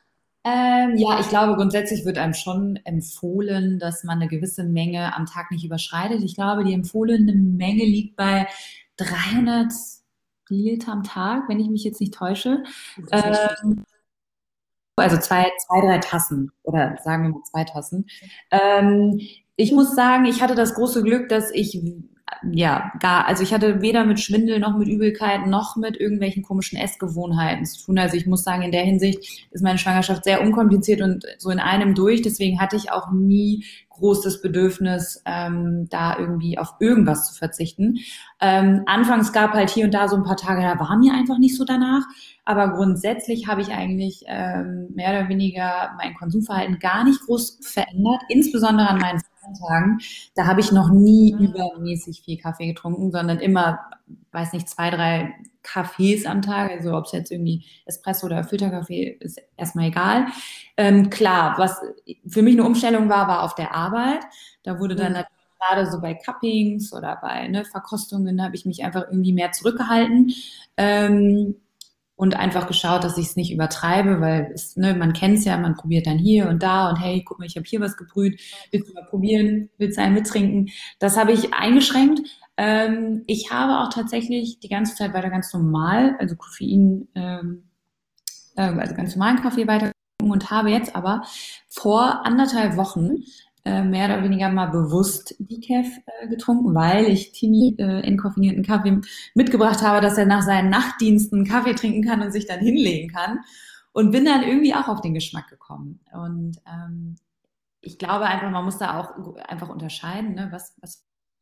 Ähm, ja, ich glaube, grundsätzlich wird einem schon empfohlen, dass man eine gewisse Menge am Tag nicht überschreitet. Ich glaube, die empfohlene Menge liegt bei dreihundert Milliliter am Tag, wenn ich mich jetzt nicht täusche. Ähm, also zwei, zwei, drei Tassen oder sagen wir mal zwei Tassen. Ähm, ich muss sagen, ich hatte das große Glück, dass ich ja gar, also ich hatte weder mit Schwindel noch mit Übelkeit noch mit irgendwelchen komischen Essgewohnheiten zu tun. Also ich muss sagen, in der Hinsicht ist meine Schwangerschaft sehr unkompliziert und so in einem durch. Deswegen hatte ich auch nie großes Bedürfnis, ähm, da irgendwie auf irgendwas zu verzichten. Ähm, anfangs gab halt hier und da so ein paar Tage, da war mir einfach nicht so danach. Aber grundsätzlich habe ich eigentlich ähm, mehr oder weniger mein Konsumverhalten gar nicht groß verändert, insbesondere an meinen Tagen. Da habe ich noch nie übermäßig viel Kaffee getrunken, sondern immer, weiß nicht, zwei, drei Kaffees am Tag. Also ob es jetzt irgendwie Espresso oder Filterkaffee ist, erstmal egal. Ähm, klar, was für mich eine Umstellung war, war auf der Arbeit. Da wurde dann mhm. gerade so bei Cuppings oder bei ne, Verkostungen, habe ich mich einfach irgendwie mehr zurückgehalten. Ähm, und einfach geschaut, dass ich es nicht übertreibe, weil es, ne, man kennt es ja, man probiert dann hier und da und hey, guck mal, ich habe hier was gebrüht, willst du mal probieren, willst du einen mittrinken? Das habe ich eingeschränkt. Ähm, ich habe auch tatsächlich die ganze Zeit weiter ganz normal, also Koffein, ähm, äh, also ganz normalen Kaffee weiter und habe jetzt aber vor anderthalb Wochen äh, mehr oder weniger mal bewusst Decaf äh, getrunken, weil ich Timmy äh, entkoffinierten Kaffee mitgebracht habe, dass er nach seinen Nachtdiensten Kaffee trinken kann und sich dann hinlegen kann. Und bin dann irgendwie auch auf den Geschmack gekommen. Und ähm, ich glaube einfach, man muss da auch einfach unterscheiden, ne? was, was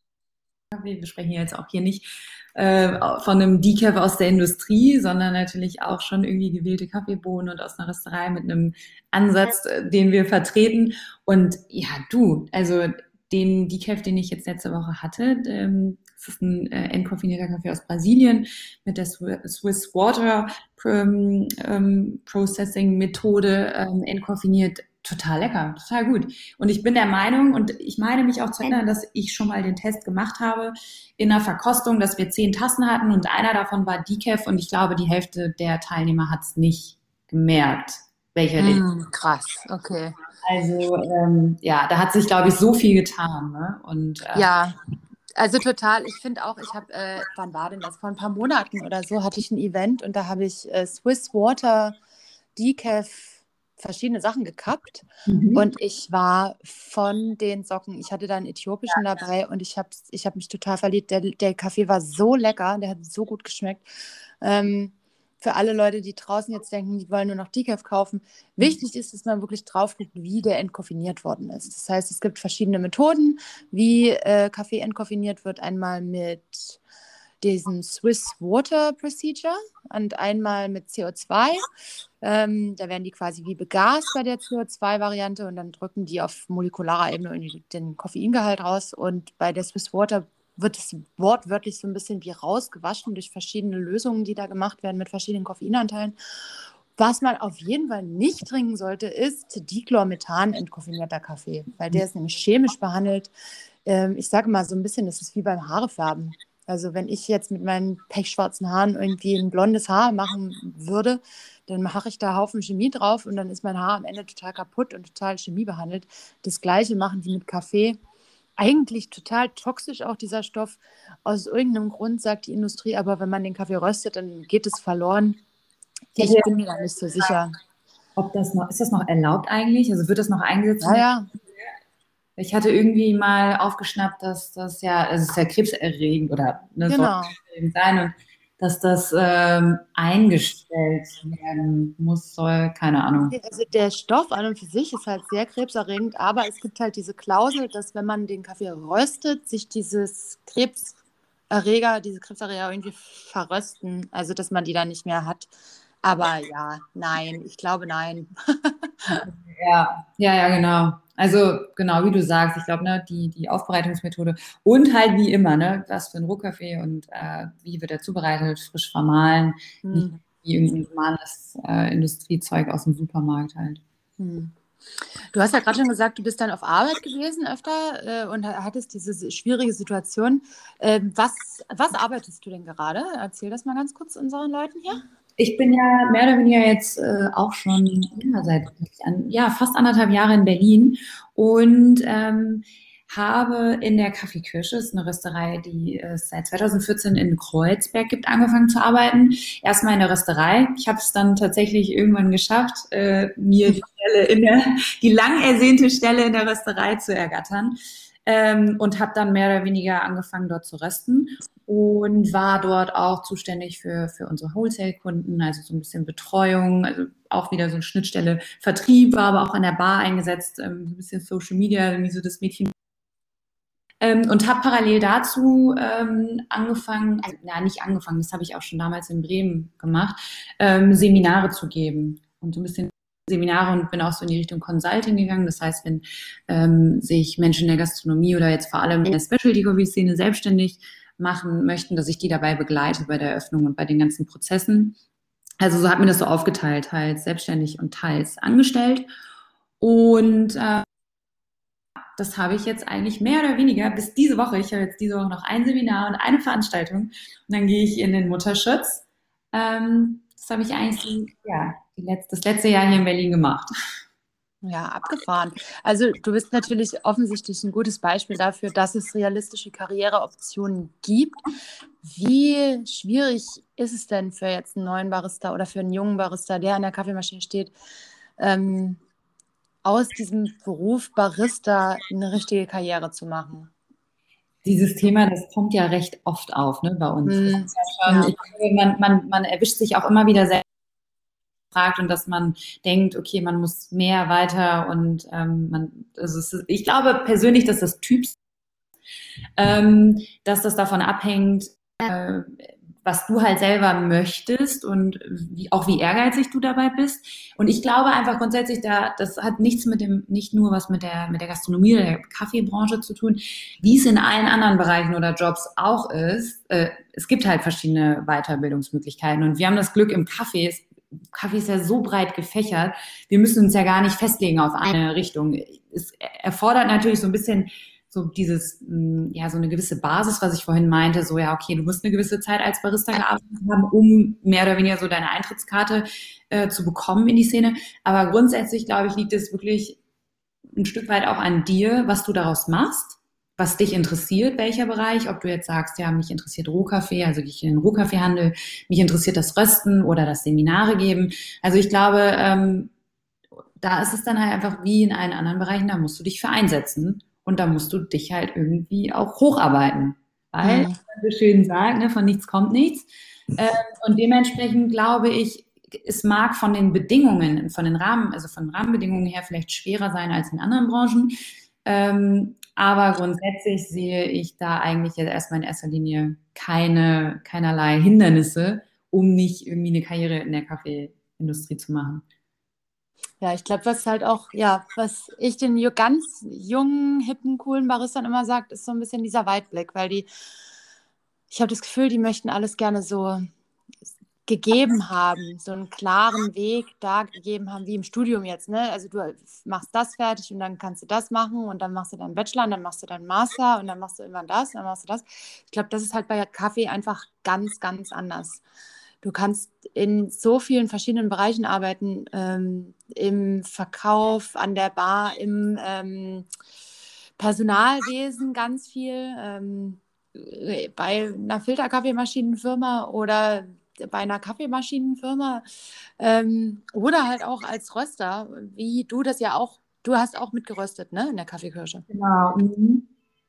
Kaffee. Wir sprechen jetzt auch hier nicht äh, von einem Decaf aus der Industrie, sondern natürlich auch schon irgendwie gewählte Kaffeebohnen und aus einer Rösterei mit einem Ansatz, äh, den wir vertreten. Und ja, du, also den Decaf, den ich jetzt letzte Woche hatte, ähm, das ist ein äh, entkoffinierter Kaffee aus Brasilien mit der Swiss Water ähm, ähm, Processing Methode ähm, entkoffiniert. Total lecker, total gut. Und ich bin der Meinung, und ich meine mich auch zu erinnern, dass ich schon mal den Test gemacht habe in einer Verkostung, dass wir zehn Tassen hatten und einer davon war Decaf und ich glaube, die Hälfte der Teilnehmer hat es nicht gemerkt, welcher mm, den. Krass, okay. Also ähm, ja, da hat sich, glaube ich, so viel getan. Ne? Und, äh, ja, also total. Ich finde auch, ich habe, äh, wann war denn das? Vor ein paar Monaten oder so hatte ich ein Event und da habe ich äh, Swiss Water Decaf verschiedene Sachen gekappt mhm. und ich war von den Socken, ich hatte da einen äthiopischen dabei und ich habe ich hab mich total verliebt. Der, der Kaffee war so lecker, der hat so gut geschmeckt. Ähm, für alle Leute, die draußen jetzt denken, die wollen nur noch Decaf kaufen, wichtig ist, dass man wirklich drauf guckt, wie der entkoffiniert worden ist. Das heißt, es gibt verschiedene Methoden, wie äh, Kaffee entkoffiniert wird. Einmal mit diesem Swiss Water Procedure und einmal mit C O zwei. Ähm, da werden die quasi wie begast bei der C O zwei Variante und dann drücken die auf molekularer Ebene irgendwie den Koffeingehalt raus. Und bei der Swiss Water wird es wortwörtlich so ein bisschen wie rausgewaschen durch verschiedene Lösungen, die da gemacht werden mit verschiedenen Koffeinanteilen. Was man auf jeden Fall nicht trinken sollte, ist Dichlormethan entkoffinierter Kaffee, weil der ist nämlich chemisch behandelt. Ähm, ich sage mal so ein bisschen, das ist wie beim Haarefärben. Also wenn ich jetzt mit meinen pechschwarzen Haaren irgendwie ein blondes Haar machen würde, dann mache ich da Haufen Chemie drauf und dann ist mein Haar am Ende total kaputt und total chemiebehandelt. Das Gleiche machen die mit Kaffee. Eigentlich total toxisch auch dieser Stoff. Aus irgendeinem Grund sagt die Industrie, aber wenn man den Kaffee röstet, dann geht es verloren. Ich Ja, bin mir da nicht so sicher. ob das noch, ist das noch erlaubt eigentlich? Also wird das noch eingesetzt? Ja, ja. Ich hatte irgendwie mal aufgeschnappt, dass das ja, es ist ja krebserregend oder ne, Genau. soll sein und dass das ähm, eingestellt werden muss, soll, keine Ahnung. Also der Stoff an und für sich ist halt sehr krebserregend, aber es gibt halt diese Klausel, dass wenn man den Kaffee röstet, sich dieses Krebserreger, diese Krebserreger irgendwie verrösten, also dass man die dann nicht mehr hat. Aber ja, nein, ich glaube nein. Ja, ja, ja, genau. Also genau, wie du sagst, ich glaube, ne, die, die Aufbereitungsmethode und halt wie immer, ne, was für ein Rohkaffee und äh, wie wird er zubereitet, frisch vermahlen, Hm. nicht wie irgendein normales äh, Industriezeug aus dem Supermarkt halt. Hm. Du hast ja gerade schon gesagt, du bist dann auf Arbeit gewesen öfter äh, und hattest diese schwierige Situation. Ähm, was, was arbeitest du denn gerade? Erzähl das mal ganz kurz unseren Leuten hier. Ich bin ja mehr oder weniger jetzt äh, auch schon ja, seit ja, fast anderthalb Jahre in Berlin und ähm, habe in der Kaffeekirsche, ist eine Rösterei, die es seit zweitausendvierzehn in Kreuzberg gibt, angefangen zu arbeiten. Erstmal in der Rösterei. Ich habe es dann tatsächlich irgendwann geschafft, äh, mir die Stelle in der, die lang ersehnte Stelle in der Rösterei zu ergattern. Ähm, und habe dann mehr oder weniger angefangen, dort zu rösten und war dort auch zuständig für, für unsere Wholesale-Kunden, also so ein bisschen Betreuung, also auch wieder so eine Schnittstelle Vertrieb, war aber auch an der Bar eingesetzt, ähm, ein bisschen Social Media, irgendwie so das Mädchen. Ähm, und habe parallel dazu ähm, angefangen, also na, nicht angefangen, das habe ich auch schon damals in Bremen gemacht, ähm, Seminare zu geben und so ein bisschen Seminare und bin auch so in die Richtung Consulting gegangen. Das heißt, wenn ähm, sich Menschen in der Gastronomie oder jetzt vor allem in der Specialty-Coffee-Szene selbstständig machen möchten, dass ich die dabei begleite bei der Eröffnung und bei den ganzen Prozessen. Also so hat mir das so aufgeteilt, teils selbstständig und teils angestellt. Und äh, das habe ich jetzt eigentlich mehr oder weniger bis diese Woche. Ich habe jetzt diese Woche noch ein Seminar und eine Veranstaltung und dann gehe ich in den Mutterschutz. Ähm, das habe ich eigentlich ja, die letzte, das letzte Jahr hier in Berlin gemacht. Ja, abgefahren. Also du bist natürlich offensichtlich ein gutes Beispiel dafür, dass es realistische Karriereoptionen gibt. Wie schwierig ist es denn für jetzt einen neuen Barista oder für einen jungen Barista, der an der Kaffeemaschine steht, ähm, aus diesem Beruf Barista eine richtige Karriere zu machen? Dieses Thema, das kommt ja recht oft auf, ne, bei uns. Das Hm, ist ja schon, ja. ich glaube, man, man, man erwischt sich auch immer wieder selbst fragt und dass man denkt, okay, man muss mehr weiter und ähm, man, also es ist, ich glaube persönlich, dass das Typs, ähm, dass das davon abhängt, äh, was du halt selber möchtest und wie, auch wie ehrgeizig du dabei bist. Und ich glaube einfach grundsätzlich, da, das hat nichts mit dem, nicht nur was mit der, mit der Gastronomie oder der Kaffeebranche zu tun, wie es in allen anderen Bereichen oder Jobs auch ist. Äh, es gibt halt verschiedene Weiterbildungsmöglichkeiten und wir haben das Glück im Kaffee, Kaffee ist ja so breit gefächert, wir müssen uns ja gar nicht festlegen auf eine Richtung. Es erfordert natürlich so ein bisschen so dieses, ja, so eine gewisse Basis, was ich vorhin meinte, so, ja, okay, du musst eine gewisse Zeit als Barista gearbeitet haben, um mehr oder weniger so deine Eintrittskarte äh, zu bekommen in die Szene. Aber grundsätzlich, glaube ich, liegt es wirklich ein Stück weit auch an dir, was du daraus machst, was dich interessiert, welcher Bereich, ob du jetzt sagst, ja, mich interessiert Rohkaffee, also gehe ich in den Rohkaffeehandel, mich interessiert das Rösten oder das Seminare geben. Also ich glaube, ähm, da ist es dann halt einfach wie in allen anderen Bereichen, da musst du dich für einsetzen. Und da musst du dich halt irgendwie auch hocharbeiten. Weil, Hm. wie man so schön sagt, ne, von nichts kommt nichts. Ähm, und dementsprechend glaube ich, es mag von den Bedingungen, von den Rahmen, also von Rahmenbedingungen her vielleicht schwerer sein als in anderen Branchen. Ähm, aber grundsätzlich sehe ich da eigentlich jetzt erstmal in erster Linie keine, keinerlei Hindernisse, um nicht irgendwie eine Karriere in der Kaffeeindustrie zu machen. Ja, ich glaube, was halt auch, ja, was ich den ju- ganz jungen, hippen, coolen Baristern immer sagt, ist so ein bisschen dieser Weitblick, weil die, ich habe das Gefühl, die möchten alles gerne so gegeben haben, so einen klaren Weg da gegeben haben, wie im Studium jetzt, ne? Also du machst das fertig und dann kannst du das machen und dann machst du deinen Bachelor und dann machst du deinen Master und dann machst du irgendwann das und dann machst du das. Ich glaube, das ist halt bei Kaffee einfach ganz, ganz anders. Du kannst in so vielen verschiedenen Bereichen arbeiten, ähm, im Verkauf, an der Bar, im ähm, Personalwesen ganz viel, ähm, bei einer Filterkaffeemaschinenfirma oder bei einer Kaffeemaschinenfirma ähm, oder halt auch als Röster, wie du das ja auch, du hast auch mitgeröstet, ne, in der Kaffeekirche. Genau. Mhm.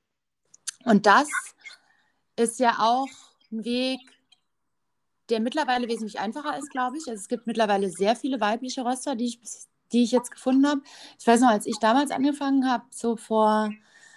Und das ist ja auch ein Weg, der mittlerweile wesentlich einfacher ist, glaube ich. Also es gibt mittlerweile sehr viele weibliche Röster, die ich, die ich jetzt gefunden habe. Ich weiß noch, als ich damals angefangen habe, so vor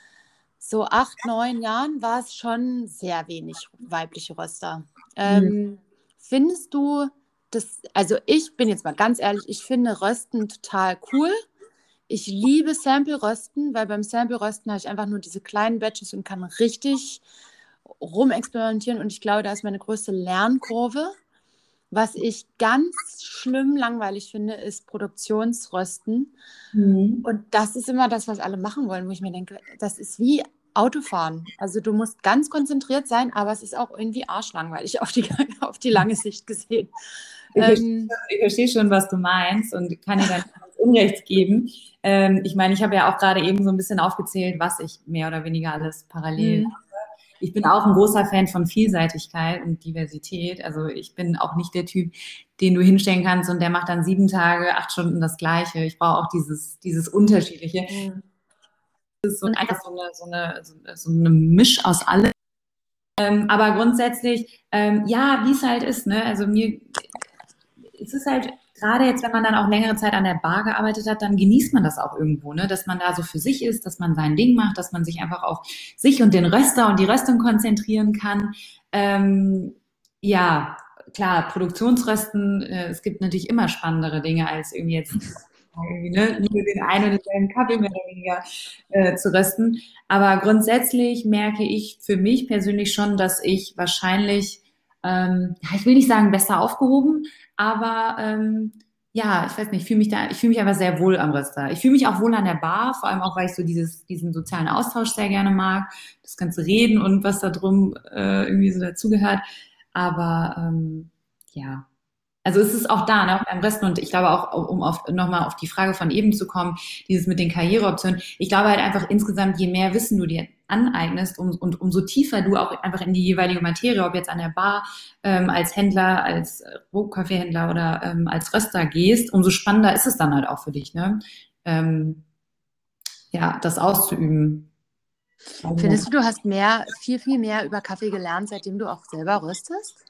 so acht, neun Jahren, war es schon sehr wenig weibliche Röster. Mhm. Ähm, findest du das, also ich bin jetzt mal ganz ehrlich, ich finde Rösten total cool. Ich liebe Sample-Rösten, weil beim Sample-Rösten habe ich einfach nur diese kleinen Batches und kann richtig rumexperimentieren und ich glaube, da ist meine größte Lernkurve. Was ich ganz schlimm langweilig finde, ist Produktionsrösten. Mhm. Und das ist immer das, was alle machen wollen, wo ich mir denke, das ist wie Autofahren. Also du musst ganz konzentriert sein, aber es ist auch irgendwie arschlangweilig auf die, auf die lange Sicht gesehen. Ich verstehe, Ähm, schon, ich verstehe schon, was du meinst und kann dir da nicht ganz Unrecht geben. Ähm, ich meine, ich habe ja auch gerade eben so ein bisschen aufgezählt, was ich mehr oder weniger alles parallel. mh, Ich bin auch ein großer Fan von Vielseitigkeit und Diversität. Also ich bin auch nicht der Typ, den du hinstellen kannst und der macht dann sieben Tage, acht Stunden das Gleiche. Ich brauche auch dieses, dieses Unterschiedliche. mh. Das ist so einfach so eine, so eine, so eine Misch aus allem. Ähm, aber grundsätzlich, ähm, ja, wie es halt ist, ne? Also mir, es ist halt, gerade jetzt, wenn man dann auch längere Zeit an der Bar gearbeitet hat, dann genießt man das auch irgendwo, ne? Dass man da so für sich ist, dass man sein Ding macht, dass man sich einfach auf sich und den Röster und die Röstung konzentrieren kann. Ähm, ja, klar, Produktionsrösten, äh, es gibt natürlich immer spannendere Dinge als irgendwie jetzt irgendwie, ne, nur den einen oder denselben Kaffee mehr oder weniger äh, zu rösten. Aber grundsätzlich merke ich für mich persönlich schon, dass ich wahrscheinlich, ähm, ja, ich will nicht sagen besser aufgehoben, aber ähm, ja, ich weiß nicht, ich fühle mich da, ich fühle mich aber sehr wohl am Röster. Ich fühle mich auch wohl an der Bar, vor allem auch, weil ich so dieses, diesen sozialen Austausch sehr gerne mag, das ganze Reden und was da drum äh, irgendwie so dazugehört. Aber ähm, ja, also es ist auch da, ne, auch beim Resten und ich glaube auch, um auf, nochmal auf die Frage von eben zu kommen, dieses mit den Karriereoptionen, ich glaube halt einfach insgesamt, je mehr Wissen du dir aneignest um, und umso tiefer du auch einfach in die jeweilige Materie, ob jetzt an der Bar, ähm, als Händler, als Rohkaffeehändler oder ähm, als Röster gehst, umso spannender ist es dann halt auch für dich, ne? Ähm, ja, das auszuüben. Also, Findest du, du hast mehr, viel, viel mehr über Kaffee gelernt, seitdem du auch selber röstest?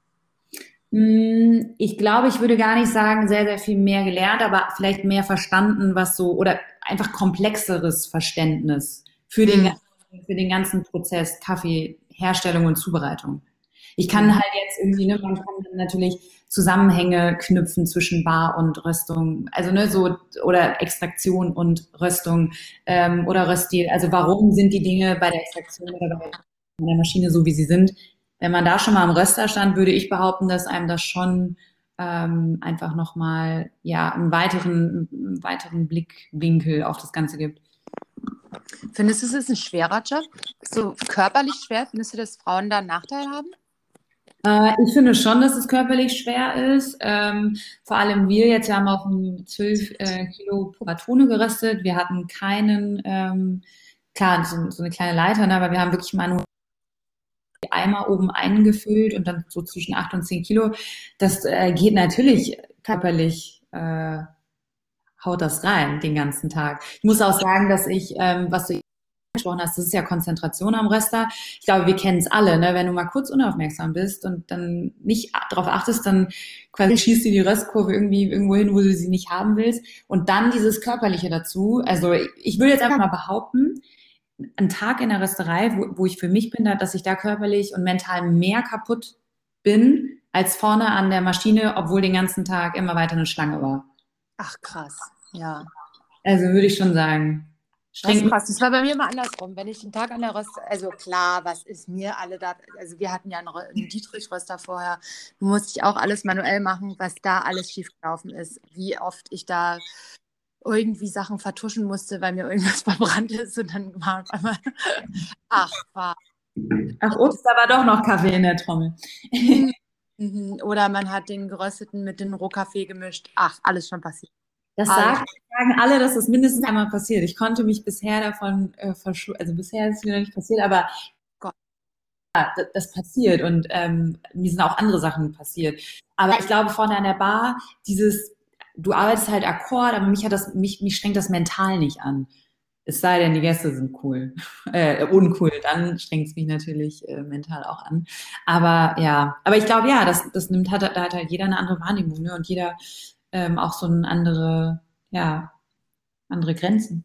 Mm, ich glaube, ich würde gar nicht sagen, sehr, sehr viel mehr gelernt, aber vielleicht mehr verstanden, was so, oder einfach komplexeres Verständnis für den, Hm. ganzen- für den ganzen Prozess Kaffeeherstellung und Zubereitung. Ich kann Mhm. halt jetzt irgendwie, ne, man kann dann natürlich Zusammenhänge knüpfen zwischen Bar und Röstung, also ne, so, oder Extraktion und Röstung, ähm, oder Röststil. Also warum sind die Dinge bei der Extraktion oder bei der Maschine so, wie sie sind? Wenn man da schon mal am Röster stand, würde ich behaupten, dass einem das schon ähm, einfach nochmal ja, einen weiteren, einen weiteren Blickwinkel auf das Ganze gibt. Findest du, es ist ein schwerer Job? So körperlich schwer? Findest du, dass Frauen da einen Nachteil haben? Äh, ich finde schon, dass es körperlich schwer ist. Ähm, vor allem wir jetzt, wir haben auf zwölf äh, Kilo Patrone geröstet. Wir hatten keinen, ähm, klar, so, so eine kleine Leiter, ne, aber wir haben wirklich manuell Eimer oben eingefüllt und dann so zwischen acht und zehn Kilo. Das äh, geht natürlich körperlich, äh, haut das rein den ganzen Tag. Ich muss auch sagen, dass ich, ähm, was so gesprochen hast, das ist ja Konzentration am Röster. Ich glaube, wir kennen es alle, ne? Wenn du mal kurz unaufmerksam bist und dann nicht darauf achtest, dann quasi schießt du die Röstkurve irgendwie irgendwo hin, wo du sie nicht haben willst. Und dann dieses Körperliche dazu. Also ich würde jetzt einfach mal behaupten, ein Tag in der Rösterei, wo, wo ich für mich bin, da, dass ich da körperlich und mental mehr kaputt bin, als vorne an der Maschine, obwohl den ganzen Tag immer weiter eine Schlange war. Ach, krass. Ja. Also würde ich schon sagen. Das ist krass. Das war bei mir immer andersrum. Wenn ich den Tag an der Röster, also klar, was ist mir alle da, also wir hatten ja einen, einen Dietrich-Röster vorher, du musste ich auch alles manuell machen, was da alles schief gelaufen ist, wie oft ich da irgendwie Sachen vertuschen musste, weil mir irgendwas verbrannt ist und dann war auf einmal, ach, war. Ach, ups, da war doch noch Kaffee in der Trommel. Oder man hat den gerösteten mit dem Rohkaffee gemischt. Ach, alles schon passiert. Das sagen, sagen alle, dass das mindestens einmal passiert. Ich konnte mich bisher davon äh, verschu- also bisher ist es mir noch nicht passiert, aber Gott. Ja, das, das passiert und ähm, mir sind auch andere Sachen passiert. Aber ich glaube, vorne an der Bar, dieses, du arbeitest halt Akkord, aber mich hat das, mich, mich strengt das mental nicht an. Es sei denn, die Gäste sind cool, äh, uncool, dann strengt es mich natürlich äh, mental auch an. Aber ja, aber ich glaube, ja, das, das nimmt, hat, da hat halt jeder eine andere Wahrnehmung, ne? Und jeder ähm, auch so ein andere, ja, andere Grenzen.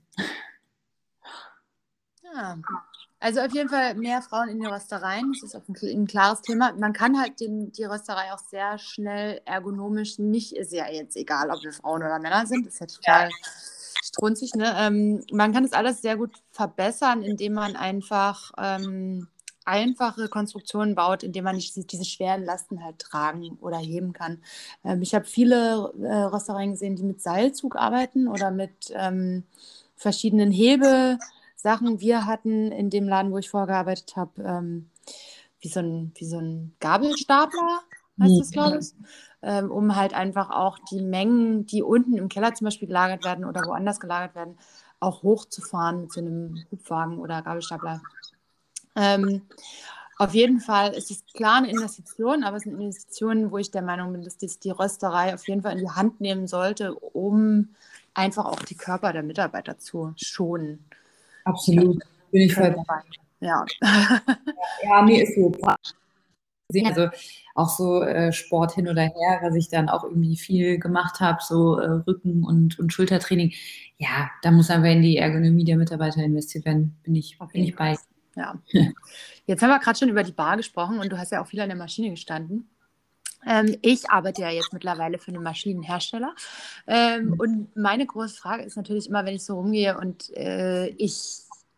Ja, also auf jeden Fall mehr Frauen in die Röstereien. Das ist auch ein, ein klares Thema. Man kann halt den, die Rösterei auch sehr schnell ergonomisch, nicht, ist ja jetzt egal, ob wir Frauen oder Männer sind, ist ja total strunzig, ne? Ähm, man kann das alles sehr gut verbessern, indem man einfach ähm, einfache Konstruktionen baut, indem man nicht diese, diese schweren Lasten halt tragen oder heben kann. Ähm, ich habe viele äh, Röstereien gesehen, die mit Seilzug arbeiten oder mit ähm, verschiedenen Hebesachen. Wir hatten in dem Laden, wo ich vorgearbeitet habe, ähm, wie so ein, wie so ein Gabelstapler, heißt das, glaube ich, ähm, um halt einfach auch die Mengen, die unten im Keller zum Beispiel gelagert werden oder woanders gelagert werden, auch hochzufahren mit so einem Hubwagen oder Gabelstapler. Ähm, auf jeden Fall ist es klar eine Investition, aber es sind Investitionen, wo ich der Meinung bin, dass die, die Rösterei auf jeden Fall in die Hand nehmen sollte, um einfach auch die Körper der Mitarbeiter zu schonen. Absolut, bin ich voll dabei. Ja. Ja, nee, ist so. Also auch so äh, Sport hin oder her, was ich dann auch irgendwie viel gemacht habe, so äh, Rücken- und, und Schultertraining. Ja, da muss einfach in die Ergonomie der Mitarbeiter investiert werden, bin ich, bin ich bei. Ja. Jetzt haben wir gerade schon über die Bar gesprochen und du hast ja auch viel an der Maschine gestanden. Ähm, ich arbeite ja jetzt mittlerweile für einen Maschinenhersteller. Ähm, und meine große Frage ist natürlich immer, wenn ich so rumgehe und äh, ich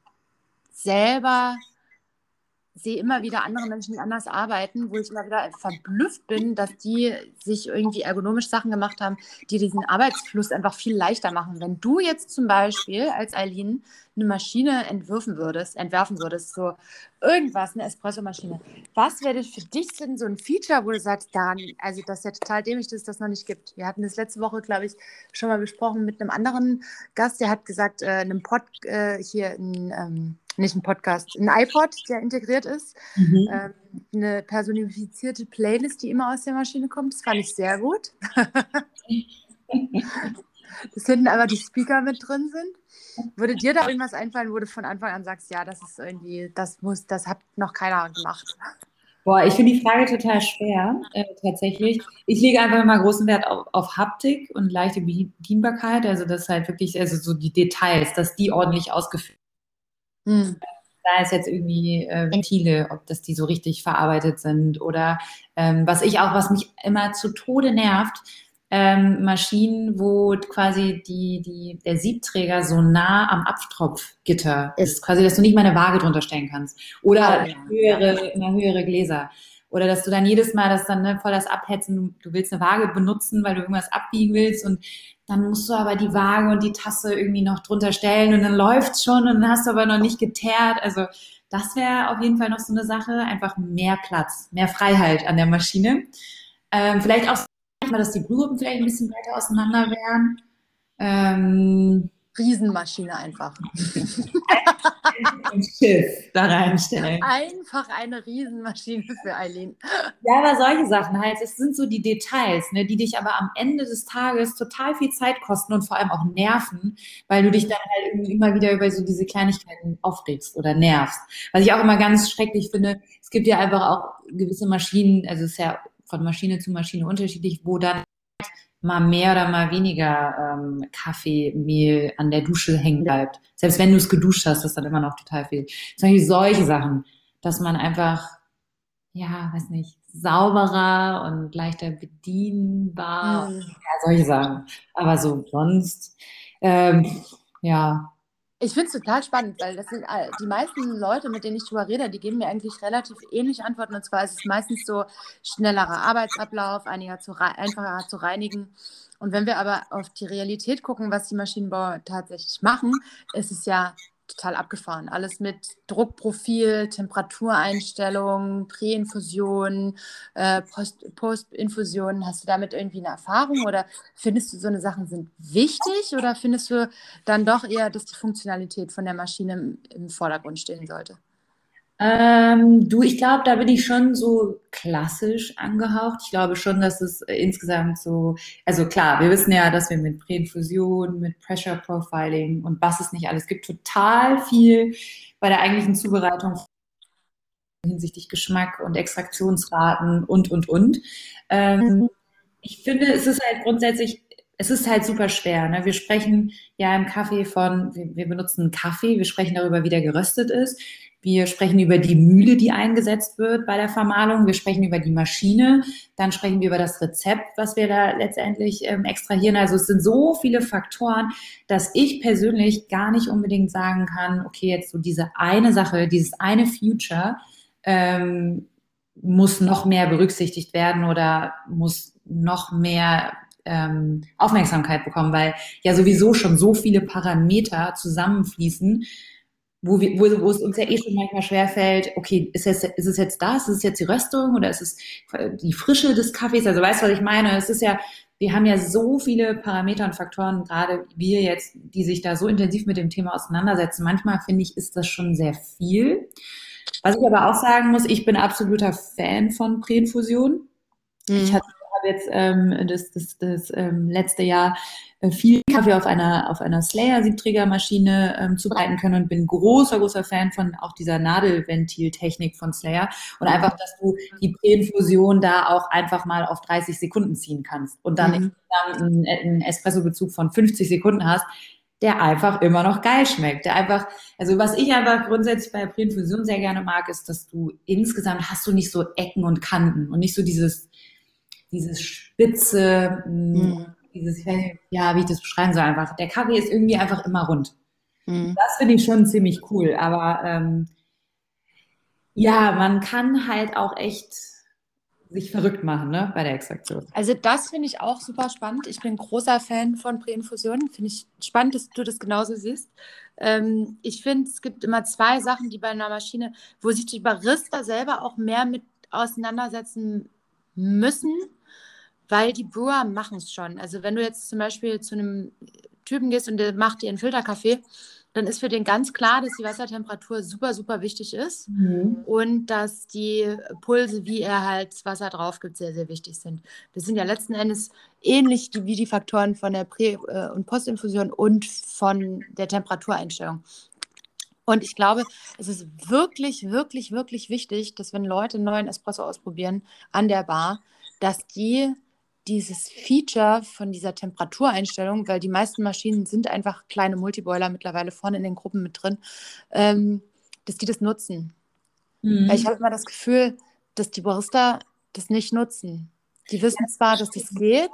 selber sehe immer wieder andere Menschen, die anders arbeiten, wo ich immer wieder verblüfft bin, dass die sich irgendwie ergonomisch Sachen gemacht haben, die diesen Arbeitsfluss einfach viel leichter machen. Wenn du jetzt zum Beispiel als Eileen eine Maschine entwürfen würdest, entwerfen würdest, so irgendwas, eine Espressomaschine, was wäre das für dich denn so ein Feature, wo du sagst, dann, also das ist ja total dämlich, dass es das noch nicht gibt. Wir hatten das letzte Woche, glaube ich, schon mal besprochen mit einem anderen Gast, der hat gesagt, äh, einem Pod, äh, hier ein, ähm, nicht ein Podcast, ein iPod, der integriert ist, mhm. ähm, eine personifizierte Playlist, die immer aus der Maschine kommt. Das fand ich sehr gut. Dass hinten aber die Speaker mit drin sind. Würde dir da irgendwas einfallen, wo du von Anfang an sagst, ja, das ist irgendwie, das muss, das hat noch keiner gemacht? Boah, ich finde die Frage total schwer, äh, tatsächlich. Ich lege einfach immer großen Wert auf, auf Haptik und leichte Bedienbarkeit, also das halt wirklich, also so die Details, dass die ordentlich ausgeführt Hm. Da ist jetzt irgendwie äh, Ventile, ob das die so richtig verarbeitet sind oder ähm, was ich auch, was mich immer zu Tode nervt, ähm, Maschinen, wo quasi die, die, der Siebträger so nah am Abtropfgitter ist, quasi, dass du nicht mal eine Waage drunter stellen kannst oder oh, ja. höhere, immer höhere Gläser. Oder dass du dann jedes Mal das dann ne, voll das Abhetzen, du, du willst eine Waage benutzen, weil du irgendwas abbiegen willst und dann musst du aber die Waage und die Tasse irgendwie noch drunter stellen und dann läuft's schon und dann hast du aber noch nicht geteert. Also das wäre auf jeden Fall noch so eine Sache, einfach mehr Platz, mehr Freiheit an der Maschine. Ähm, vielleicht auch mal, dass die Brühgruppen vielleicht ein bisschen weiter auseinander wären. Ähm, Riesenmaschine einfach. Ein Schiff da reinstellen. Einfach eine Riesenmaschine für Eileen. Ja, aber solche Sachen halt, es sind so die Details, ne, die dich aber am Ende des Tages total viel Zeit kosten und vor allem auch nerven, weil du dich dann halt irgendwie immer wieder über so diese Kleinigkeiten aufregst oder nervst. Was ich auch immer ganz schrecklich finde, es gibt ja einfach auch gewisse Maschinen, also es ist ja von Maschine zu Maschine unterschiedlich, wo dann mal mehr oder mal weniger ähm, Kaffeemehl an der Dusche hängen bleibt. Selbst wenn du es geduscht hast, ist dann immer noch total viel. Zum Beispiel solche Sachen, dass man einfach, ja, weiß nicht, sauberer und leichter bedienbar, Hm. ja, solche Sachen. Aber so sonst, ähm, ja. Ich finde es total spannend, weil das sind all- die meisten Leute, mit denen ich drüber rede, die geben mir eigentlich relativ ähnliche Antworten. Und zwar ist es meistens so schnellerer Arbeitsablauf, einiger zu rei- einfacher zu reinigen. Und wenn wir aber auf die Realität gucken, was die Maschinenbauer tatsächlich machen, ist es ja total abgefahren. Alles mit Druckprofil, Temperatureinstellungen, Präinfusion, äh, Post, Postinfusion. Hast du damit irgendwie eine Erfahrung oder findest du, so eine Sachen sind wichtig oder findest du dann doch eher, dass die Funktionalität von der Maschine im, im Vordergrund stehen sollte? Ähm, du, ich glaube, da bin ich schon so klassisch angehaucht. Ich glaube schon, dass es äh, insgesamt so, also klar, wir wissen ja, dass wir mit Präinfusion, mit Pressure Profiling und was es nicht alles gibt, total viel bei der eigentlichen Zubereitung hinsichtlich Geschmack und Extraktionsraten und, und, und. Ähm, ich finde, es ist halt grundsätzlich, es ist halt super schwer. Ne? Wir sprechen ja im Kaffee von, wir, wir benutzen Kaffee, wir sprechen darüber, wie der geröstet ist. Wir sprechen über die Mühle, die eingesetzt wird bei der Vermahlung. Wir sprechen über die Maschine. Dann sprechen wir über das Rezept, was wir da letztendlich ähm, extrahieren. Also es sind so viele Faktoren, dass ich persönlich gar nicht unbedingt sagen kann, okay, jetzt so diese eine Sache, dieses eine Future, ähm, muss noch mehr berücksichtigt werden oder muss noch mehr ähm, Aufmerksamkeit bekommen, weil ja sowieso schon so viele Parameter zusammenfließen, wo, wir, wo, wo es uns ja eh schon manchmal schwerfällt, okay, ist es, ist es jetzt das, ist es jetzt die Röstung oder ist es die Frische des Kaffees? Also weißt du, was ich meine? Es ist ja, wir haben ja so viele Parameter und Faktoren, gerade wir jetzt, die sich da so intensiv mit dem Thema auseinandersetzen. Manchmal finde ich, ist das schon sehr viel. Was ich aber auch sagen muss, ich bin absoluter Fan von Präinfusion. Mhm. Ich hatte habe jetzt ähm, das, das, das ähm, letzte Jahr äh, viel Kaffee auf einer auf einer Slayer Siebträgermaschine ähm, zubereiten können und bin großer großer Fan von auch dieser Nadelventiltechnik von Slayer und einfach, dass du die Präinfusion da auch einfach mal auf dreißig Sekunden ziehen kannst und dann Mhm. einen, einen Espresso-Bezug von fünfzig Sekunden hast, der einfach immer noch geil schmeckt. Der einfach, also was ich einfach grundsätzlich bei Präinfusion sehr gerne mag, ist, dass du insgesamt hast du nicht so Ecken und Kanten und nicht so dieses dieses spitze, Mhm. dieses, ich weiß nicht, ja, wie ich das beschreiben soll, einfach. Der Kaffee ist irgendwie einfach immer rund. Mhm. Das finde ich schon ziemlich cool, aber ähm, ja, man kann halt auch echt sich verrückt machen, ne, bei der Extraktion. Also das finde ich auch super spannend. Ich bin großer Fan von Präinfusionen. Finde ich spannend, dass du das genauso siehst. Ähm, ich finde, es gibt immer zwei Sachen, die bei einer Maschine, wo sich die Barista selber auch mehr mit auseinandersetzen müssen, weil die Brewer machen es schon. Also wenn du jetzt zum Beispiel zu einem Typen gehst und der macht dir einen Filterkaffee, dann ist für den ganz klar, dass die Wassertemperatur super, super wichtig ist. Mhm. Und dass die Pulse, wie er halt das Wasser drauf gibt, sehr, sehr wichtig sind. Das sind ja letzten Endes ähnlich die, wie die Faktoren von der Prä- äh, und Postinfusion und von der Temperatureinstellung. Und ich glaube, es ist wirklich, wirklich, wirklich wichtig, dass wenn Leute einen neuen Espresso ausprobieren an der Bar, dass die dieses Feature von dieser Temperatureinstellung, weil die meisten Maschinen sind einfach kleine Multiboiler mittlerweile vorne in den Gruppen mit drin, ähm, dass die das nutzen. Weil ich Mhm. habe immer das Gefühl, dass die Barista das nicht nutzen. Die wissen zwar, dass das geht.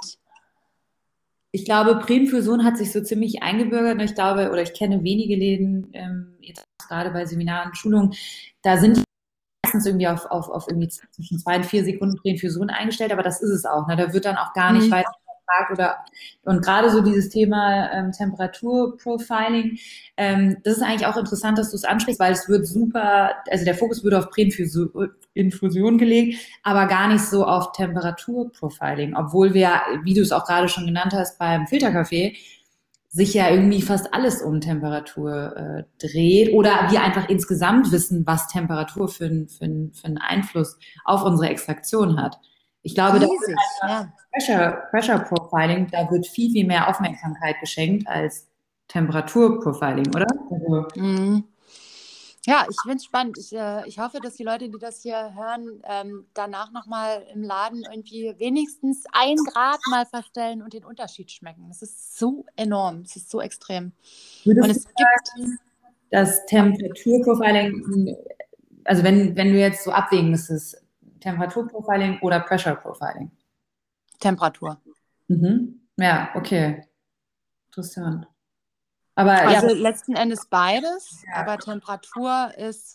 Ich glaube, Präinfusion hat sich so ziemlich eingebürgert. Und ich glaube, oder ich kenne wenige Läden, ähm, jetzt gerade bei Seminaren, Schulungen, da sind die meistens irgendwie auf, auf, auf irgendwie zwischen zwei und vier Sekunden Präinfusion eingestellt, aber das ist es auch. Ne? Da wird dann auch gar nicht Mhm. weiter gefragt oder und gerade so dieses Thema ähm, Temperaturprofiling, ähm, das ist eigentlich auch interessant, dass du es ansprichst, weil es wird super, also der Fokus würde auf Präinfusion gelegt, aber gar nicht so auf Temperaturprofiling, obwohl wir, wie du es auch gerade schon genannt hast, beim Filterkaffee sich ja irgendwie fast alles um Temperatur äh, dreht oder wir einfach insgesamt wissen, was Temperatur für, ein, für, ein, für einen Einfluss auf unsere Extraktion hat. Ich glaube, da wird Riesig, einfach ja. Pressure, Pressure Profiling, da wird viel, viel mehr Aufmerksamkeit geschenkt als Temperatur Profiling, oder? Also, Mhm. Ja, ich finde es spannend. Ich, äh, ich hoffe, dass die Leute, die das hier hören, ähm, danach nochmal im Laden irgendwie wenigstens ein Grad mal verstellen und den Unterschied schmecken. Das ist so enorm, es ist so extrem. Und würdest du es gibt sagen, dass Temperaturprofiling, also wenn, wenn du jetzt so abwägen müsstest, Temperaturprofiling oder Pressure Profiling? Temperatur. Mhm. Ja, okay, interessant. Aber ja, Also letzten Endes beides, ja. aber Temperatur ist,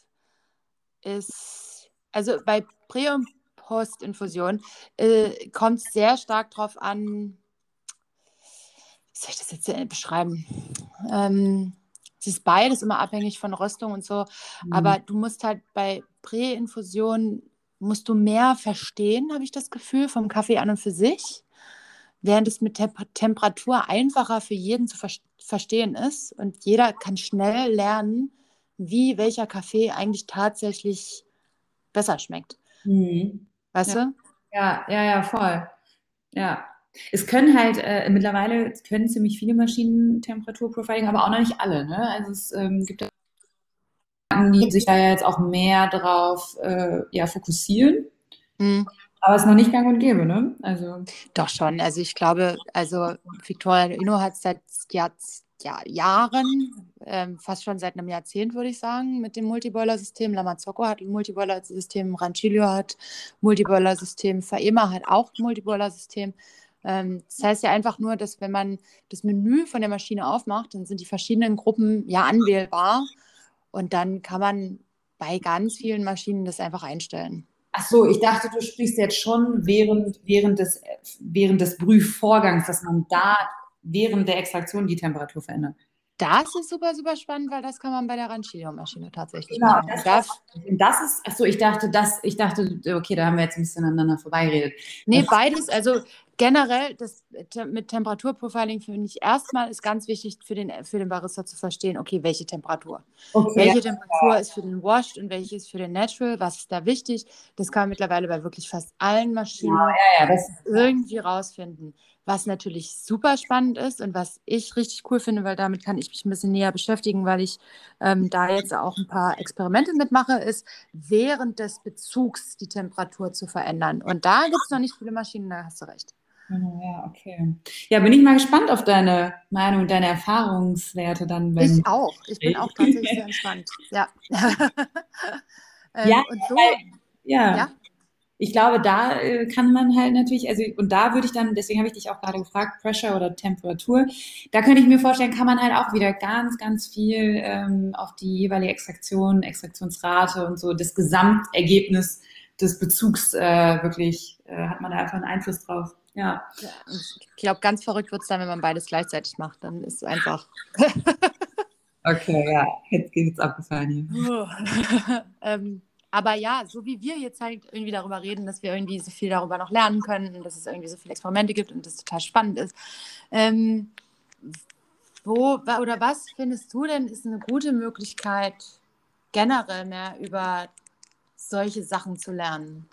ist also bei Prä- und Postinfusion äh, kommt es sehr stark darauf an, wie soll ich das jetzt äh, beschreiben? Ähm, es ist beides immer abhängig von Röstung und so, Hm. aber du musst halt bei Präinfusion musst du mehr verstehen, habe ich das Gefühl, vom Kaffee an und für sich, während es mit Temp Temperatur einfacher für jeden zu ver verstehen ist und jeder kann schnell lernen, wie welcher Kaffee eigentlich tatsächlich besser schmeckt. Hm. Weißt Ja, du? ja, ja, ja, voll. Ja. Es können halt, äh, mittlerweile können ziemlich viele Maschinen Temperaturprofiling, aber auch noch nicht alle, ne? Also es ähm, gibt ja Marken, die sich da ja jetzt auch mehr drauf äh, ja, fokussieren, Hm. aber es ist noch nicht gang und gäbe, ne? Also, Doch schon. Also ich glaube, also Victoria Inno hat seit Jahr, ja, Jahren, ähm, fast schon seit einem Jahrzehnt, würde ich sagen, mit dem Multiboiler-System. La Marzocco hat ein Multiboiler-System, Rancilio hat Multiboiler-System, Faema hat auch ein Multiboiler-System. Ähm, das heißt ja einfach nur, dass wenn man das Menü von der Maschine aufmacht, dann sind die verschiedenen Gruppen ja anwählbar und dann kann man bei ganz vielen Maschinen das einfach einstellen. ach so, ich dachte, du sprichst jetzt schon während, während des, während des Brühvorgangs, dass man da während der Extraktion die Temperatur verändert. Das ist super, super spannend, weil das kann man bei der Rancilio-Maschine tatsächlich Genau, machen. das, Und da, das, das ist, ach so, ich dachte, das, ich dachte, okay, da haben wir jetzt ein bisschen aneinander vorbeigeredet. nee, Das, beides, also generell, das mit Temperaturprofiling finde ich erstmal ist ganz wichtig für den, für den Barista zu verstehen, okay, welche Temperatur. okay, Welche Temperatur ist für den Washed und welche ist für den Natural? Was ist da wichtig? Das kann man mittlerweile bei wirklich fast allen Maschinen ja, ja, das, irgendwie rausfinden. Was natürlich super spannend ist und was ich richtig cool finde, weil damit kann ich mich ein bisschen näher beschäftigen, weil ich ähm, da jetzt auch ein paar Experimente mitmache, ist, während des Bezugs die Temperatur zu verändern. Und da gibt es noch nicht viele Maschinen, da hast du recht. genau, ja, okay. Ja, bin ich mal gespannt auf deine Meinung und deine Erfahrungswerte dann beim Ich auch. Ich bin auch tatsächlich sehr entspannt. Ja. Ja, ähm, und so, ja. ja. Ich glaube, da äh, kann man halt natürlich, also und da würde ich dann, deswegen habe ich dich auch gerade gefragt, Pressure oder Temperatur, da könnte ich mir vorstellen, kann man halt auch wieder ganz, ganz viel ähm, auf die jeweilige Extraktion, Extraktionsrate und so das Gesamtergebnis des Bezugs äh, wirklich, äh, hat man da einfach einen Einfluss drauf. Ja. Ja, und ich glaube, ganz verrückt wird es dann, wenn man beides gleichzeitig macht. Dann ist es einfach. Okay, ja, jetzt geht's abgefallen hier. ähm, aber ja, so wie wir jetzt halt irgendwie darüber reden, dass wir irgendwie so viel darüber noch lernen können und dass es irgendwie so viele Experimente gibt und das total spannend ist. Ähm, wo oder was findest du denn, ist eine gute Möglichkeit, generell mehr über solche Sachen zu lernen?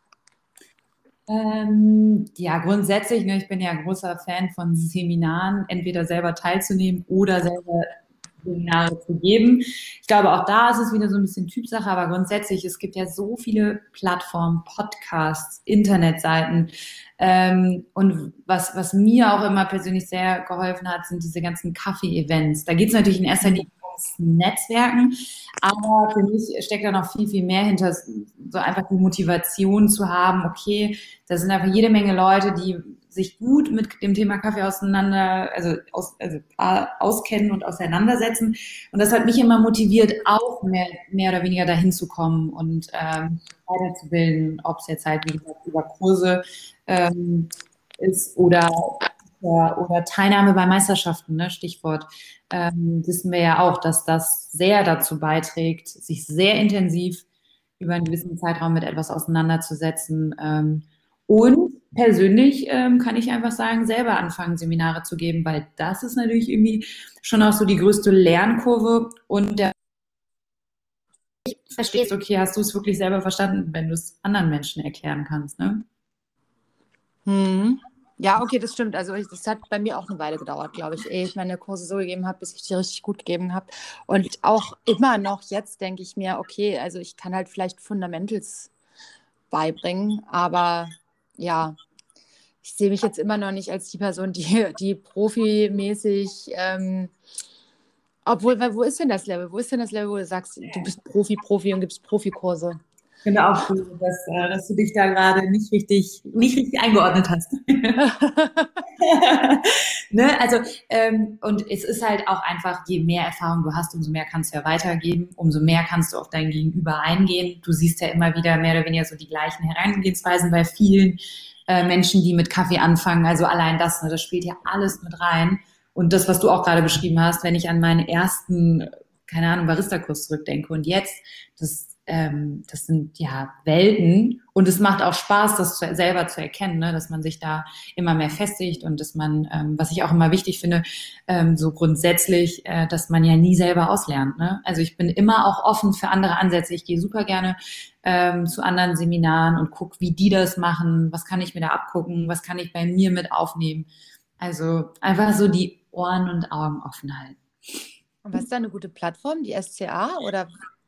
Ähm, ja, grundsätzlich, ne, ich bin ja großer Fan von Seminaren, entweder selber teilzunehmen oder selber Seminare zu geben. Ich glaube, auch da ist es wieder so ein bisschen Typsache, aber grundsätzlich, es gibt ja so viele Plattformen, Podcasts, Internetseiten. Ähm, und was, was mir auch immer persönlich sehr geholfen hat, sind diese ganzen Kaffee-Events. Da geht es natürlich in erster Linie ums Netzwerken, aber für mich steckt da noch viel, viel mehr hinter, so einfach die Motivation zu haben, okay, da sind einfach jede Menge Leute, die sich gut mit dem Thema Kaffee auseinander, also, aus, also äh, auskennen und auseinandersetzen. Und das hat mich immer motiviert, auch mehr, mehr oder weniger dahin zu kommen und ähm, weiterzubilden, ob es jetzt halt, wie gesagt, über Kurse ähm, ist oder, oder, oder Teilnahme bei Meisterschaften, ne, Stichwort. Ähm, wissen wir ja auch, dass das sehr dazu beiträgt, sich sehr intensiv über einen gewissen Zeitraum mit etwas auseinanderzusetzen. Ähm, Und persönlich ähm, kann ich einfach sagen, selber anfangen, Seminare zu geben, weil das ist natürlich irgendwie schon auch so die größte Lernkurve und der verstehst, okay, hast du es wirklich selber verstanden, wenn du es anderen Menschen erklären kannst, ne? Hm. Ja, okay, das stimmt. Also ich, das hat bei mir auch eine Weile gedauert, glaube ich, ehe ich meine Kurse so gegeben habe, bis ich die richtig gut gegeben habe. Und auch immer noch jetzt denke ich mir, okay, also ich kann halt vielleicht Fundamentals beibringen, aber ja, ich sehe mich jetzt immer noch nicht als die Person, die, die profimäßig, ähm, obwohl, weil wo ist denn das Level? Wo ist denn das Level, wo du sagst, du bist Profi, Profi und gibst Profikurse? Ich finde auch cool, dass, äh, dass du dich da gerade nicht richtig, nicht richtig eingeordnet hast. Ne? Also, ähm, und es ist halt auch einfach, je mehr Erfahrung du hast, umso mehr kannst du ja weitergeben, umso mehr kannst du auf dein Gegenüber eingehen. Du siehst ja immer wieder mehr oder weniger so die gleichen Herangehensweisen bei vielen äh, Menschen, die mit Kaffee anfangen. Also allein das, ne, das spielt ja alles mit rein. Und das, was du auch gerade beschrieben hast, wenn ich an meinen ersten, keine Ahnung, Barista-Kurs zurückdenke und jetzt, das ähm, das sind ja Welten und es macht auch Spaß, das zu, selber zu erkennen, ne? Dass man sich da immer mehr festigt und dass man, ähm, was ich auch immer wichtig finde, ähm, so grundsätzlich, äh, dass man ja nie selber auslernt. Ne? Also ich bin immer auch offen für andere Ansätze. Ich gehe super gerne ähm, zu anderen Seminaren und gucke, wie die das machen, was kann ich mir da abgucken, was kann ich bei mir mit aufnehmen. Also einfach so die Ohren und Augen offen halten. Und was ist da eine gute Plattform? Die S C A oder?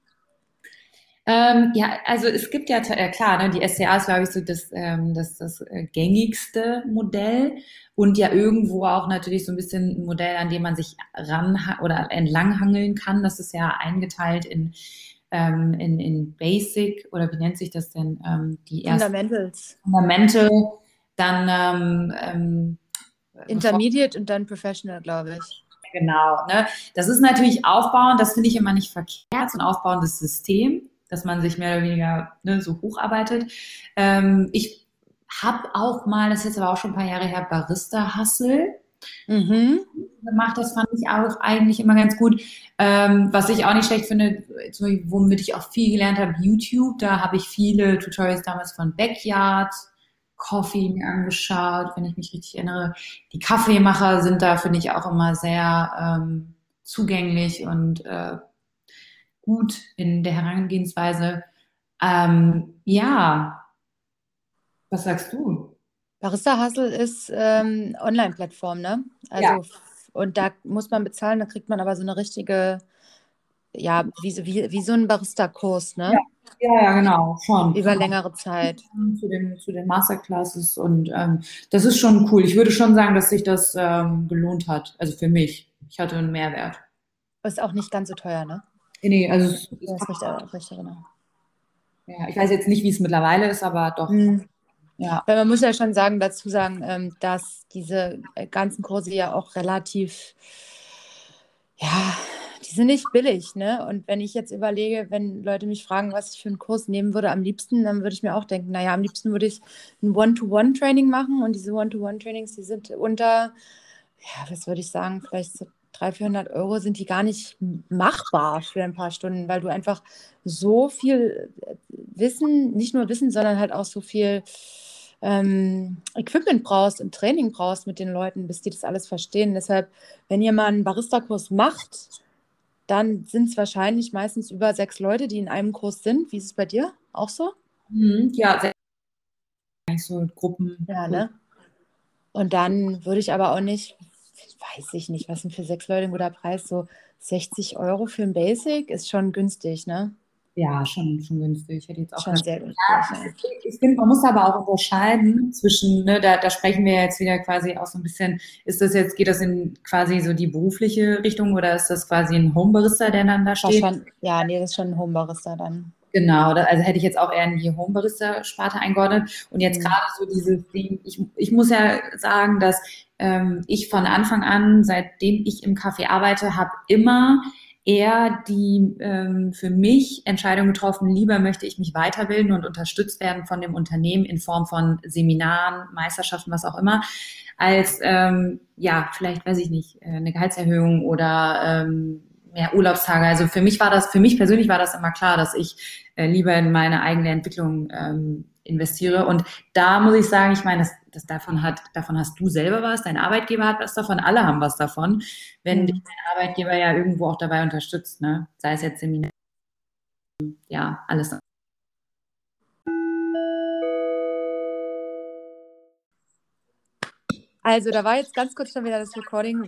Ähm, ja, also es gibt ja, äh, klar, ne, die S C A ist, glaube ich, so das, ähm, das, das äh, gängigste Modell und ja irgendwo auch natürlich so ein bisschen ein Modell, an dem man sich ran oder entlanghangeln kann. Das ist ja eingeteilt in, ähm, in, in Basic oder wie nennt sich das denn? Ähm, die ersten Fundamentals. Fundamente, dann ähm, ähm, bevor Intermediate und dann Professional, glaube ich. genau, ne? Das ist natürlich aufbauen, das finde ich immer nicht verkehrt, so ein aufbauendes System, dass man sich mehr oder weniger ne, so hocharbeitet. Ähm, ich habe auch mal, das ist jetzt aber auch schon ein paar Jahre her, Barista-Hustle Mhm. gemacht. Das fand ich auch eigentlich immer ganz gut. Ähm, was ich auch nicht schlecht finde, zum Beispiel, womit ich auch viel gelernt habe, YouTube. Da habe ich viele Tutorials damals von Backyard Coffee mir angeschaut, wenn ich mich richtig erinnere. Die Kaffeemacher sind da, finde ich, auch immer sehr ähm, zugänglich und äh, gut in der Herangehensweise. Ähm, ja, was sagst du? Barista Hustle ist ähm, Online-Plattform, ne? Ja, Also, und da muss man bezahlen, da kriegt man aber so eine richtige, ja, wie, so- wie, wie so ein Barista-Kurs, ja, ne? ja, ja, genau, schon. Über längere Zeit. Zu den, zu den Masterclasses und ähm, das ist schon cool. Ich würde schon sagen, dass sich das ähm, gelohnt hat. Also für mich. Ich hatte einen Mehrwert. Ist auch nicht ganz so teuer, ne? Nee, nee, also es, es, Ja, ist recht, recht genau. ja, ich weiß jetzt nicht, wie es mittlerweile ist, aber doch, Hm. ja. Weil man muss ja schon sagen, dazu sagen, ähm, dass diese äh, ganzen Kurse ja auch relativ, ja, die sind nicht billig, ne? Und wenn ich jetzt überlege, wenn Leute mich fragen, was ich für einen Kurs nehmen würde am liebsten, dann würde ich mir auch denken, naja, am liebsten würde ich ein One-to-One-Training machen und diese One-to-One-Trainings, die sind unter, ja, was würde ich sagen, vielleicht so dreihundert, vierhundert Euro sind die gar nicht machbar für ein paar Stunden, weil du einfach so viel äh, Wissen, nicht nur Wissen, sondern halt auch so viel ähm, Equipment brauchst und Training brauchst mit den Leuten, bis die das alles verstehen. Deshalb, wenn ihr mal einen Barista-Kurs macht, dann sind es wahrscheinlich meistens über sechs Leute, die in einem Kurs sind. Wie ist es bei dir? Auch so? Mhm, ja, sehr eigentlich so Gruppen. Ja, ne? Und dann würde ich aber auch nicht, weiß ich nicht, was denn für sechs Leute ein guter Preis, so sechzig Euro für ein Basic ist schon günstig, ne? Ja, schon, schon günstig. Ich hätte jetzt auch Schon gesagt. sehr günstig, ja. Ich finde, man muss aber auch unterscheiden zwischen, ne, da, da sprechen wir jetzt wieder quasi auch so ein bisschen, ist das jetzt, geht das in quasi so die berufliche Richtung oder ist das quasi ein Homebarista, der dann da War steht? schon, ja, nee, das ist schon ein Homebarista dann. Genau, da, also hätte ich jetzt auch eher in die Homebarista-Sparte eingeordnet. Und jetzt Hm. gerade so dieses Ding, ich, ich muss ja sagen, dass ähm, ich von Anfang an, seitdem ich im Café arbeite, habe immer eher die ähm, für mich Entscheidung getroffen, lieber möchte ich mich weiterbilden und unterstützt werden von dem Unternehmen in Form von Seminaren, Meisterschaften, was auch immer, als ähm, ja, vielleicht weiß ich nicht, äh, eine Gehaltserhöhung oder ähm, mehr Urlaubstage. Also für mich war das, für mich persönlich war das immer klar, dass ich äh, lieber in meine eigene Entwicklung ähm, investiere. Und da muss ich sagen, ich meine, das, das davon hat, davon hast du selber was, dein Arbeitgeber hat was davon, alle haben was davon, wenn dich Mhm. dein Arbeitgeber ja irgendwo auch dabei unterstützt, ne? Sei es jetzt Seminar, ja, alles. Also, da war jetzt ganz kurz schon wieder das Recording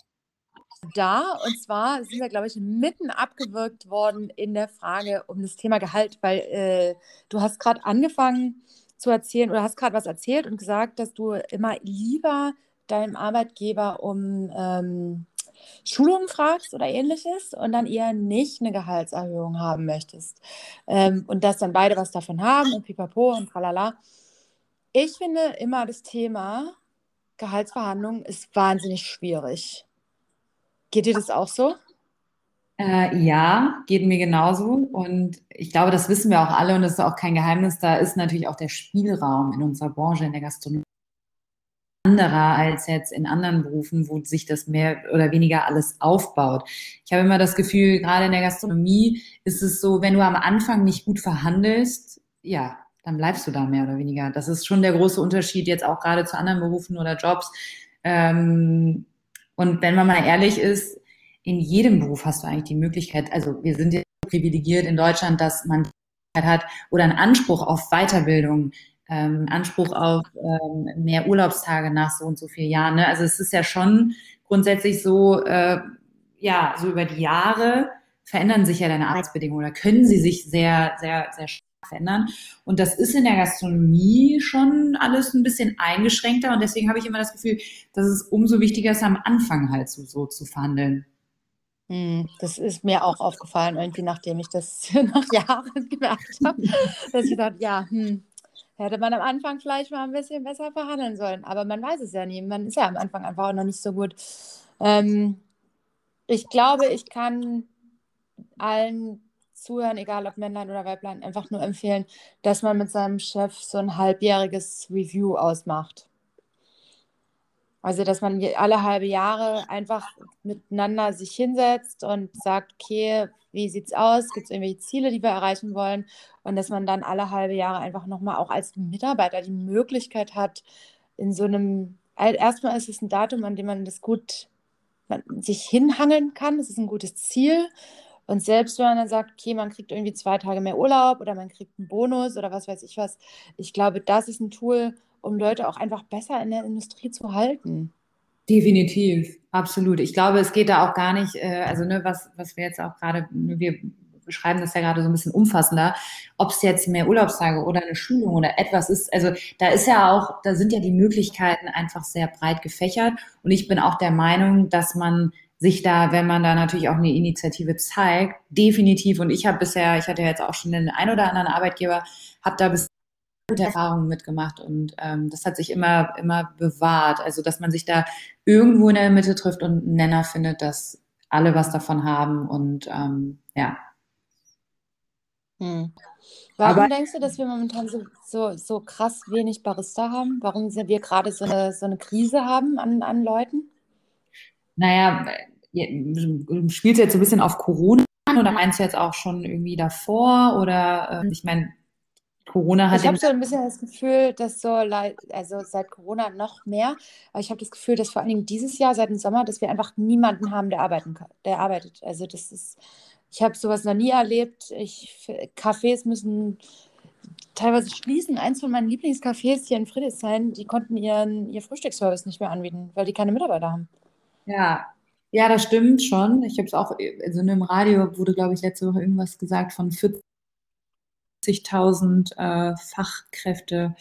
da. Und zwar sind wir, glaube ich, mitten abgewürgt worden in der Frage um das Thema Gehalt, weil äh, du hast gerade angefangen zu erzählen oder hast gerade was erzählt und gesagt, dass du immer lieber deinem Arbeitgeber um ähm, Schulungen fragst oder ähnliches und dann eher nicht eine Gehaltserhöhung haben möchtest. Ähm, und dass dann beide was davon haben und pipapo und tralala. Ich finde immer, das Thema Gehaltsverhandlungen ist wahnsinnig schwierig. Geht dir das auch so? Äh, ja, geht mir genauso. Und ich glaube, das wissen wir auch alle und das ist auch kein Geheimnis. Da ist natürlich auch der Spielraum in unserer Branche, in der Gastronomie anderer als jetzt in anderen Berufen, wo sich das mehr oder weniger alles aufbaut. Ich habe immer das Gefühl, gerade in der Gastronomie ist es so, wenn du am Anfang nicht gut verhandelst, ja, dann bleibst du da mehr oder weniger. Das ist schon der große Unterschied jetzt auch gerade zu anderen Berufen oder Jobs. Ähm, und wenn man mal ehrlich ist, in jedem Beruf hast du eigentlich die Möglichkeit, also wir sind ja privilegiert in Deutschland, dass man die Möglichkeit hat oder einen Anspruch auf Weiterbildung, ähm, Anspruch auf ähm, mehr Urlaubstage nach so und so vielen Jahren. Ne? Also es ist ja schon grundsätzlich so, äh, ja, so über die Jahre verändern sich ja deine Arbeitsbedingungen oder können sie sich sehr, sehr, sehr stark verändern. Und das ist in der Gastronomie schon alles ein bisschen eingeschränkter und deswegen habe ich immer das Gefühl, dass es umso wichtiger ist, am Anfang halt so, so zu verhandeln. Hm, das ist mir auch aufgefallen, irgendwie nachdem ich das nach Jahren gemerkt habe, dass ich dachte, ja, hm, hätte man am Anfang vielleicht mal ein bisschen besser verhandeln sollen. Aber man weiß es ja nie. Man ist ja am Anfang einfach auch noch nicht so gut. Ähm, ich glaube, ich kann allen Zuhörern, egal ob Männlein oder Weiblein, einfach nur empfehlen, dass man mit seinem Chef so ein halbjähriges Review ausmacht. Also, dass man je- alle halbe Jahre einfach miteinander sich hinsetzt und sagt, okay, wie sieht's aus? Gibt es irgendwelche Ziele, die wir erreichen wollen? Und dass man dann alle halbe Jahre einfach nochmal auch als Mitarbeiter die Möglichkeit hat, in so einem, also erstmal ist es ein Datum, an dem man das gut man sich hinhangeln kann. Es ist ein gutes Ziel. Und selbst wenn man dann sagt, okay, man kriegt irgendwie zwei Tage mehr Urlaub oder man kriegt einen Bonus oder was weiß ich was, ich glaube, das ist ein Tool, um Leute auch einfach besser in der Industrie zu halten. Definitiv, absolut. Ich glaube, es geht da auch gar nicht, äh, also ne, was, was wir jetzt auch gerade, wir beschreiben das ja gerade so ein bisschen umfassender, ob es jetzt mehr Urlaubstage oder eine Schulung oder etwas ist. Also da ist ja auch, da sind ja die Möglichkeiten einfach sehr breit gefächert. Und ich bin auch der Meinung, dass man sich da, wenn man da natürlich auch eine Initiative zeigt, definitiv, und ich habe bisher, ich hatte ja jetzt auch schon den ein oder anderen Arbeitgeber, habe da bis gute Erfahrungen mitgemacht und ähm, das hat sich immer, immer bewahrt. Also, dass man sich da irgendwo in der Mitte trifft und einen Nenner findet, dass alle was davon haben und ähm, ja. Hm. Aber Warum denkst du, dass wir momentan so, so, so krass wenig Barista haben? Warum sind wir gerade so eine, so eine Krise haben an, an Leuten? naja, du spielst jetzt so ein bisschen auf Corona an oder meinst du jetzt auch schon irgendwie davor? Oder äh, ich meine, Corona hat Ich habe dem so ein bisschen das Gefühl, dass so, lei- also seit Corona noch mehr, aber ich habe das Gefühl, dass vor allen Dingen dieses Jahr, seit dem Sommer, dass wir einfach niemanden haben, der arbeiten kann, der arbeitet. Also das ist, ich habe sowas noch nie erlebt. Ich, Cafés müssen teilweise schließen. Eins von meinen Lieblingscafés hier in Friedrichshain, die konnten ihren, ihr Frühstücksservice nicht mehr anbieten, weil die keine Mitarbeiter haben. Ja, ja, das stimmt schon. Ich habe es auch, also in einem Radio wurde, glaube ich, letzte Woche irgendwas gesagt von vierzigtausend äh, Fachkräftemangel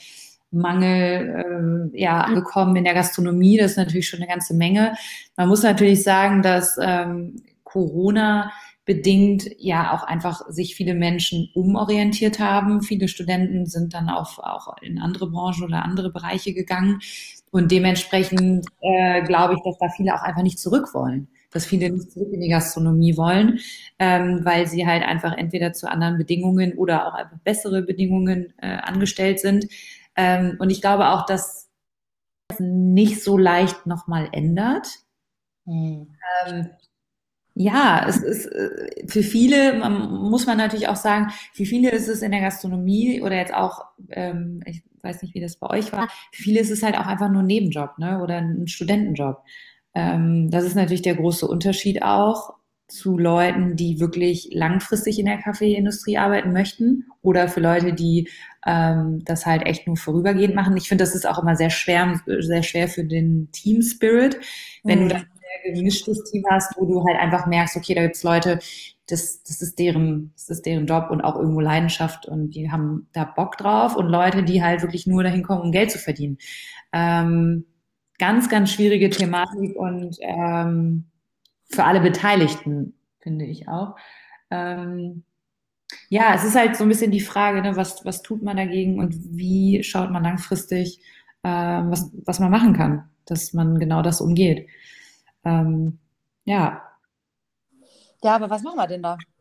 äh, ja, angekommen in der Gastronomie. Das ist natürlich schon eine ganze Menge. Man muss natürlich sagen, dass ähm, Corona bedingt ja auch einfach sich viele Menschen umorientiert haben. Viele Studenten sind dann auf, auch in andere Branchen oder andere Bereiche gegangen. Und dementsprechend äh, glaube ich, dass da viele auch einfach nicht zurück wollen. Dass viele nicht zurück in die Gastronomie wollen, ähm, weil sie halt einfach entweder zu anderen Bedingungen oder auch einfach bessere Bedingungen äh, angestellt sind. Ähm, und ich glaube auch, dass nicht so leicht nochmal ändert. Hm. Ähm, Ja, es ist äh, für viele, man, muss man natürlich auch sagen, für viele ist es in der Gastronomie oder jetzt auch, ähm, ich weiß nicht, wie das bei euch war, für viele ist es halt auch einfach nur ein Nebenjob, ne, oder ein Studentenjob. Ähm, das ist natürlich der große Unterschied auch zu Leuten, die wirklich langfristig in der Kaffeeindustrie arbeiten möchten oder für Leute, die ähm, das halt echt nur vorübergehend machen. Ich finde, das ist auch immer sehr schwer, sehr schwer für den Team Spirit, wenn du da Hm. sehr gemischtes Team hast, wo du halt einfach merkst, okay, da gibt's Leute, das, das ist deren, das ist deren Job und auch irgendwo Leidenschaft und die haben da Bock drauf und Leute, die halt wirklich nur dahin kommen, um Geld zu verdienen. Ähm, ganz, ganz schwierige Thematik und ähm, für alle Beteiligten, finde ich auch. Ähm, ja, es ist halt so ein bisschen die Frage, ne, was, was tut man dagegen und wie schaut man langfristig, ähm, was, was man machen kann, dass man genau das umgeht. Ähm, ja, Ja, aber was machen wir denn da?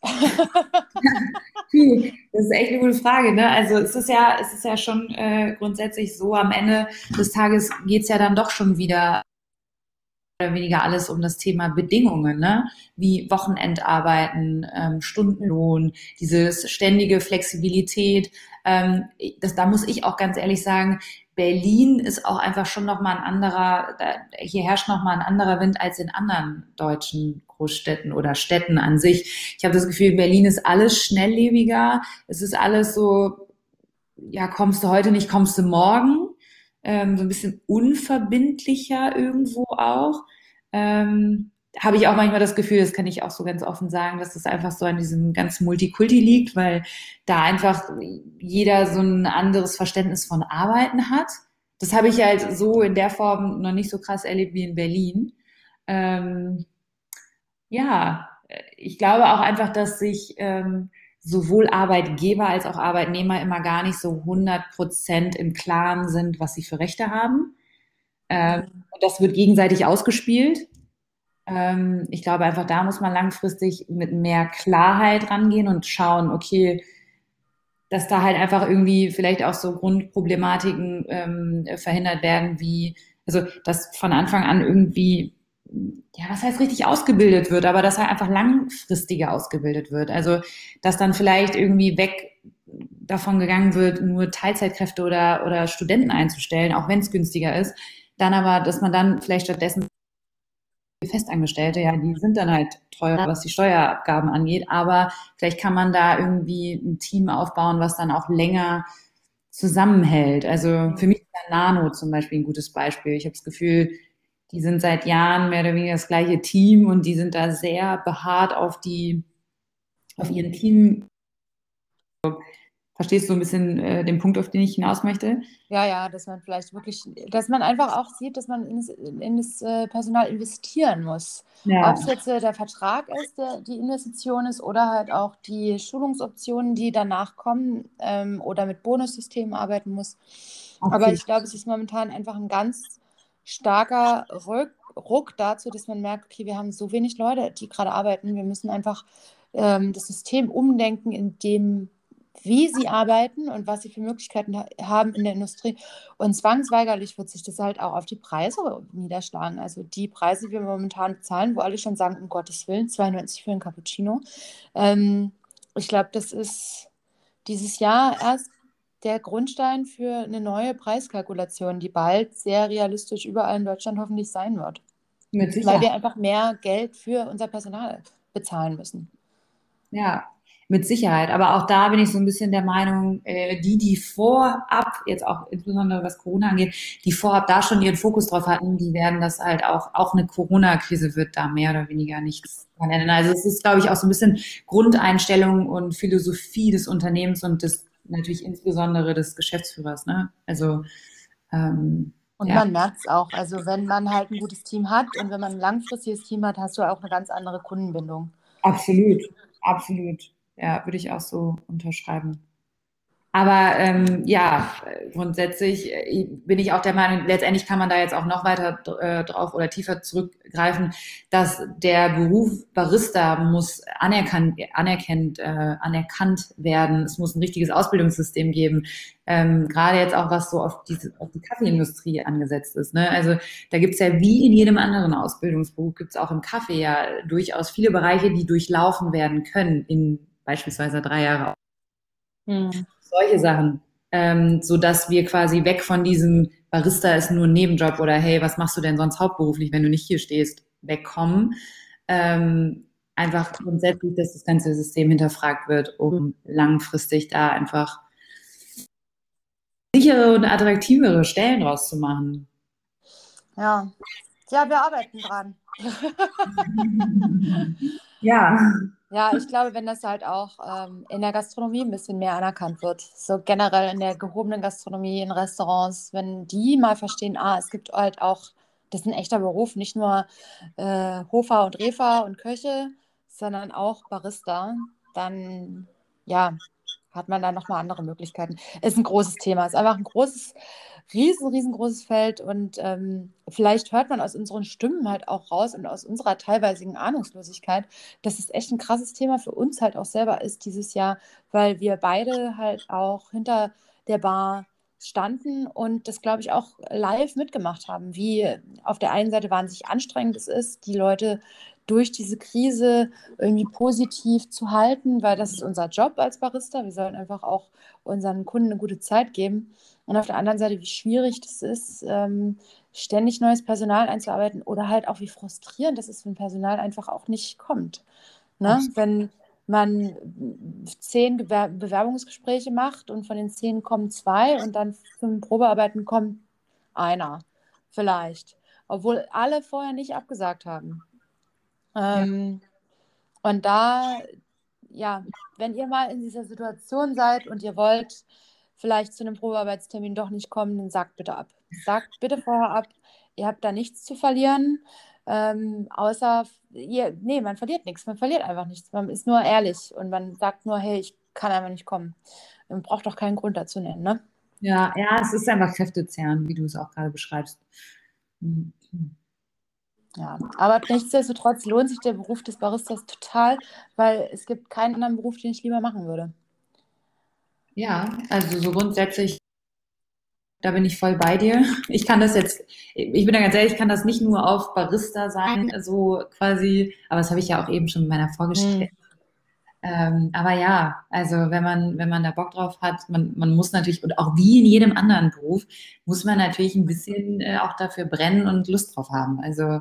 Puh, das ist echt eine gute Frage, ne? Also es ist ja, es ist ja schon äh, grundsätzlich so, am Ende des Tages geht's ja dann doch schon wieder oder weniger alles um das Thema Bedingungen, ne? Wie Wochenendarbeiten, ähm, Stundenlohn, dieses ständige Flexibilität. Ähm, das, da muss ich auch ganz ehrlich sagen, Berlin ist auch einfach schon nochmal ein anderer, da, hier herrscht nochmal ein anderer Wind als in anderen deutschen Großstädten oder Städten an sich. Ich habe das Gefühl, Berlin ist alles schnelllebiger. Es ist alles so, ja, kommst du heute nicht, kommst du morgen. Ähm, so ein bisschen unverbindlicher irgendwo auch. Ähm, habe ich auch manchmal das Gefühl, das kann ich auch so ganz offen sagen, dass es einfach so an diesem ganzen Multikulti liegt, weil da einfach jeder so ein anderes Verständnis von Arbeiten hat. Das habe ich halt so in der Form noch nicht so krass erlebt wie in Berlin. Ähm, ja, ich glaube auch einfach, dass sich ähm, sowohl Arbeitgeber als auch Arbeitnehmer immer gar nicht so hundert Prozent im Klaren sind, was sie für Rechte haben. Ähm, Hm. und das wird gegenseitig ausgespielt. Ähm, ich glaube einfach, da muss man langfristig mit mehr Klarheit rangehen und schauen, okay, dass da halt einfach irgendwie vielleicht auch so Grundproblematiken ähm, verhindert werden, wie, also dass von Anfang an irgendwie, ja, was heißt richtig ausgebildet wird, aber dass halt einfach langfristiger ausgebildet wird. Also dass dann vielleicht irgendwie weg davon gegangen wird, nur Teilzeitkräfte oder, oder Studenten einzustellen, auch wenn es günstiger ist. Dann aber, dass man dann vielleicht stattdessen Festangestellte, ja, die sind dann halt teurer, was die Steuerabgaben angeht, aber vielleicht kann man da irgendwie ein Team aufbauen, was dann auch länger zusammenhält. Also für mich ist der Nano zum Beispiel ein gutes Beispiel. Ich habe das Gefühl, die sind seit Jahren mehr oder weniger das gleiche Team und die sind da sehr beharrt auf die, auf ihren Team. Verstehst du so ein bisschen äh, den Punkt, auf den ich hinaus möchte? Ja, ja, dass man vielleicht wirklich, dass man einfach auch sieht, dass man in das, in das äh, Personal investieren muss. Ob Ja, es jetzt äh, der Vertrag ist, der die Investition ist, oder halt auch die Schulungsoptionen, die danach kommen, ähm, oder mit Bonussystemen arbeiten muss. Aber absolut. ich glaube, es ist momentan einfach ein ganz starker Ruck, Ruck dazu, dass man merkt, okay, wir haben so wenig Leute, die gerade arbeiten. Wir müssen einfach ähm, das System umdenken, in dem wie sie arbeiten und was sie für Möglichkeiten ha haben in der Industrie. Und zwangsweigerlich wird sich das halt auch auf die Preise niederschlagen. Also die Preise, die wir momentan bezahlen, wo alle schon sagen, um Gottes Willen, zwei neunzig für einen Cappuccino. Ähm, ich glaube, das ist dieses Jahr erst der Grundstein für eine neue Preiskalkulation, die bald sehr realistisch überall in Deutschland hoffentlich sein wird, Mit weil Sicherheit. wir einfach mehr Geld für unser Personal bezahlen müssen. Ja, mit Sicherheit. Aber auch da bin ich so ein bisschen der Meinung, äh, die, die vorab, jetzt auch insbesondere was Corona angeht, die vorab da schon ihren Fokus drauf hatten, die werden das halt auch, auch eine Corona-Krise wird da mehr oder weniger nichts dran ändern. Also es ist, glaube ich, auch so ein bisschen Grundeinstellung und Philosophie des Unternehmens und des, natürlich insbesondere des Geschäftsführers, ne? Also, ähm, Und ja, man merkt es auch. Also wenn man halt ein gutes Team hat und wenn man ein langfristiges Team hat, hast du auch eine ganz andere Kundenbindung. absolut, absolut. Ja, würde ich auch so unterschreiben. Aber ähm, ja, grundsätzlich äh, bin ich auch der Meinung, letztendlich kann man da jetzt auch noch weiter äh, drauf oder tiefer zurückgreifen, dass der Beruf Barista muss anerkannt, anerkennt, äh, anerkannt werden. Es muss ein richtiges Ausbildungssystem geben. Ähm, gerade jetzt auch, was so auf, diese, auf die Kaffeeindustrie angesetzt ist. Ne? Also da gibt's ja wie in jedem anderen Ausbildungsberuf, gibt's auch im Kaffee ja durchaus viele Bereiche, die durchlaufen werden können in beispielsweise drei Jahre Hm. solche Sachen, ähm, so dass wir quasi weg von diesem Barista ist nur ein Nebenjob oder hey, was machst du denn sonst hauptberuflich, wenn du nicht hier stehst, wegkommen. Ähm, einfach grundsätzlich, dass das ganze System hinterfragt wird, um langfristig da einfach sichere und attraktivere Stellen draus zu machen. Ja, ja, wir arbeiten dran. Ja. Ja, ich glaube, wenn das halt auch ähm, in der Gastronomie ein bisschen mehr anerkannt wird, so generell in der gehobenen Gastronomie, in Restaurants, wenn die mal verstehen, ah, es gibt halt auch, das ist ein echter Beruf, nicht nur äh, Hofer und Refer und Köche, sondern auch Barista, dann ja, hat man da nochmal andere Möglichkeiten. Ist ein großes Thema, ist einfach ein großes, riesen, riesengroßes Feld und ähm, vielleicht hört man aus unseren Stimmen halt auch raus und aus unserer teilweisigen Ahnungslosigkeit, dass es echt ein krasses Thema für uns halt auch selber ist dieses Jahr, weil wir beide halt auch hinter der Bar standen und das, glaube ich, auch live mitgemacht haben, wie auf der einen Seite wahnsinnig anstrengend es ist, die Leute durch diese Krise irgendwie positiv zu halten, weil das ist unser Job als Barista. Wir sollen einfach auch unseren Kunden eine gute Zeit geben. Und auf der anderen Seite, wie schwierig das ist, ähm, ständig neues Personal einzuarbeiten oder halt auch wie frustrierend das ist, wenn Personal einfach auch nicht kommt. Ne? Wenn man zehn Gewer Bewerbungsgespräche macht und von den zehn kommen zwei und dann fünf Probearbeiten kommt einer vielleicht, obwohl alle vorher nicht abgesagt haben. Ja. Ähm, und da, ja, wenn ihr mal in dieser Situation seid und ihr wollt vielleicht zu einem Probearbeitstermin doch nicht kommen, dann sagt bitte ab. Sagt bitte vorher ab. Ihr habt da nichts zu verlieren. Ähm, außer, ihr, nee, man verliert nichts. Man verliert einfach nichts. Man ist nur ehrlich und man sagt nur, hey, ich kann einfach nicht kommen. Man braucht doch keinen Grund dazu nennen, ne? Ja, ja, es ist einfach kräftezehrend, wie du es auch gerade beschreibst. Mhm. Ja, aber nichtsdestotrotz lohnt sich der Beruf des Baristas total, weil es gibt keinen anderen Beruf, den ich lieber machen würde. Ja, also so grundsätzlich, da bin ich voll bei dir. Ich kann das jetzt, ich bin da ganz ehrlich, ich kann das nicht nur auf Barista sein, so quasi, aber das habe ich ja auch eben schon in meiner Hm. vorgestellt. Ähm, aber ja, also wenn man, wenn man da Bock drauf hat, man, man muss natürlich, und auch wie in jedem anderen Beruf, muss man natürlich ein bisschen äh, auch dafür brennen und Lust drauf haben. Also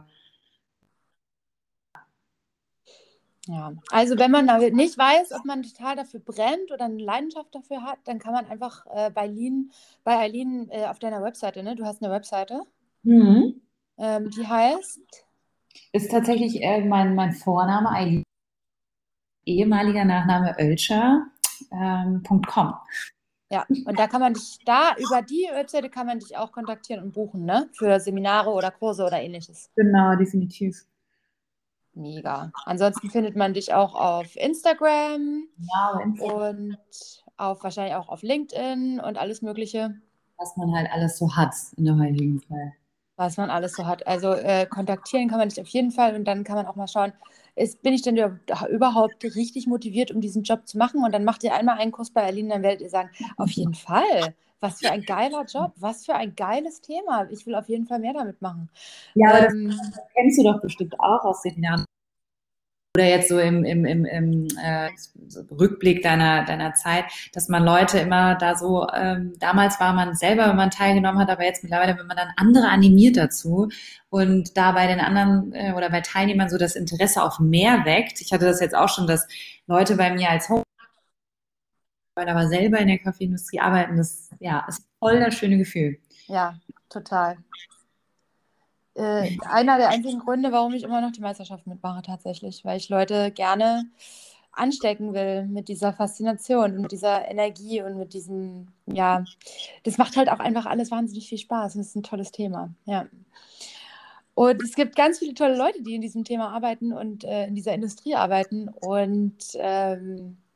Ja, also wenn man da nicht weiß, ob man total dafür brennt oder eine Leidenschaft dafür hat, dann kann man einfach äh, bei Eileen, bei Eileen äh, auf deiner Webseite, ne? Du hast eine Webseite, mhm. ähm, die heißt, Ist tatsächlich äh, mein, mein Vorname, Eileen, ehemaliger Nachname Oelscher, ähm, Punkt .com. ja, und da kann man dich, da über die Webseite kann man dich auch kontaktieren und buchen, ne? Für Seminare oder Kurse oder ähnliches. Genau, definitiv. Mega. Ansonsten findet man dich auch auf Instagram Ja, aber Instagram, und auf wahrscheinlich auch auf LinkedIn und alles Mögliche. was man halt alles so hat in der heutigen Zeit. Was man alles so hat. Also äh, kontaktieren kann man dich auf jeden Fall und dann kann man auch mal schauen, ist, bin ich denn überhaupt richtig motiviert, um diesen Job zu machen? Und dann macht ihr einmal einen Kurs bei Aline, dann werdet ihr sagen, auf jeden Fall. Was für ein geiler Job, was für ein geiles Thema. Ich will auf jeden Fall mehr damit machen. Ja, aber das Ähm, kennst du doch bestimmt auch aus den Jahren. Oder jetzt so im, im, im, im äh, so Rückblick deiner, deiner Zeit, dass man Leute immer da so, ähm, damals war man selber, wenn man teilgenommen hat, aber jetzt mittlerweile, wenn man dann andere animiert dazu und da bei den anderen äh, oder bei Teilnehmern so das Interesse auf mehr weckt. Ich hatte das jetzt auch schon, dass Leute bei mir als Home, aber selber in der Kaffeeindustrie arbeiten, das ja, ist voll das schöne Gefühl. ja, total. Äh, einer der einzigen Gründe, warum ich immer noch die Meisterschaft mitmache, tatsächlich, weil ich Leute gerne anstecken will mit dieser Faszination und mit dieser Energie und mit diesem, ja, das macht halt auch einfach alles wahnsinnig viel Spaß und es ist ein tolles Thema, ja. Und es gibt ganz viele tolle Leute, die in diesem Thema arbeiten und äh, in dieser Industrie arbeiten und ähm,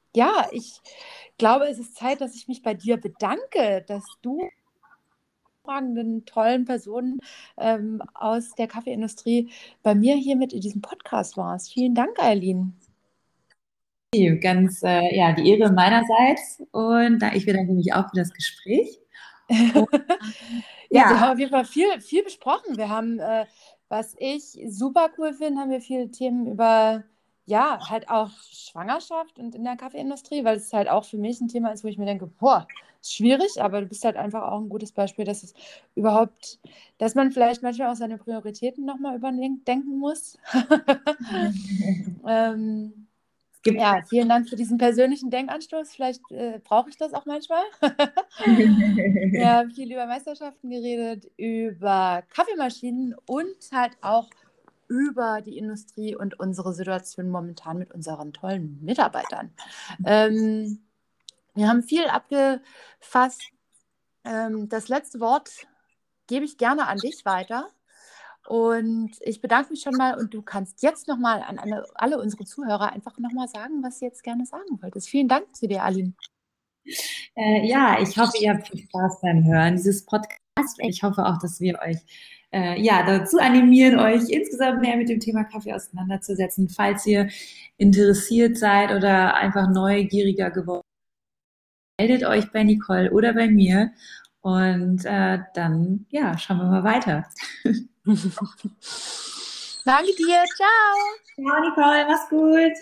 ja, ich glaube, es ist Zeit, dass ich mich bei dir bedanke, dass du hervorragenden, tollen Personen ähm, aus der Kaffeeindustrie bei mir hier mit in diesem Podcast warst. Vielen Dank, Eileen. Ganz, äh, ja, die Ehre meinerseits und da, ich bedanke mich auch für das Gespräch. Und, Ja, wir ja, haben auf jeden Fall viel, viel besprochen. Wir haben, äh, was ich super cool finde, haben wir viele Themen über, ja, halt auch Schwangerschaft und in der Kaffeeindustrie, weil es halt auch für mich ein Thema ist, wo ich mir denke, boah, ist schwierig, aber du bist halt einfach auch ein gutes Beispiel, dass es überhaupt, dass man vielleicht manchmal auch seine Prioritäten nochmal überdenken muss. ähm, es gibt ja, vielen Dank für diesen persönlichen Denkanstoß. Vielleicht äh, brauche ich das auch manchmal. Wir haben viel über Meisterschaften geredet, über Kaffeemaschinen und halt auch über die Industrie und unsere Situation momentan mit unseren tollen Mitarbeitern. Ähm, wir haben viel abgefasst. Ähm, das letzte Wort gebe ich gerne an dich weiter. Und ich bedanke mich schon mal und du kannst jetzt nochmal an alle, alle unsere Zuhörer einfach nochmal sagen, was du jetzt gerne sagen wolltest. Vielen Dank zu dir, Aline. Äh, ja, ich hoffe, ihr habt viel Spaß beim Hören dieses Podcasts. Ich hoffe auch, dass wir euch äh, ja, dazu animieren, euch insgesamt mehr mit dem Thema Kaffee auseinanderzusetzen. Falls ihr interessiert seid oder einfach neugieriger geworden, meldet euch bei Nicole oder bei mir und äh, dann ja, schauen wir mal weiter. Danke dir, ciao. Ciao Nicole, mach's gut.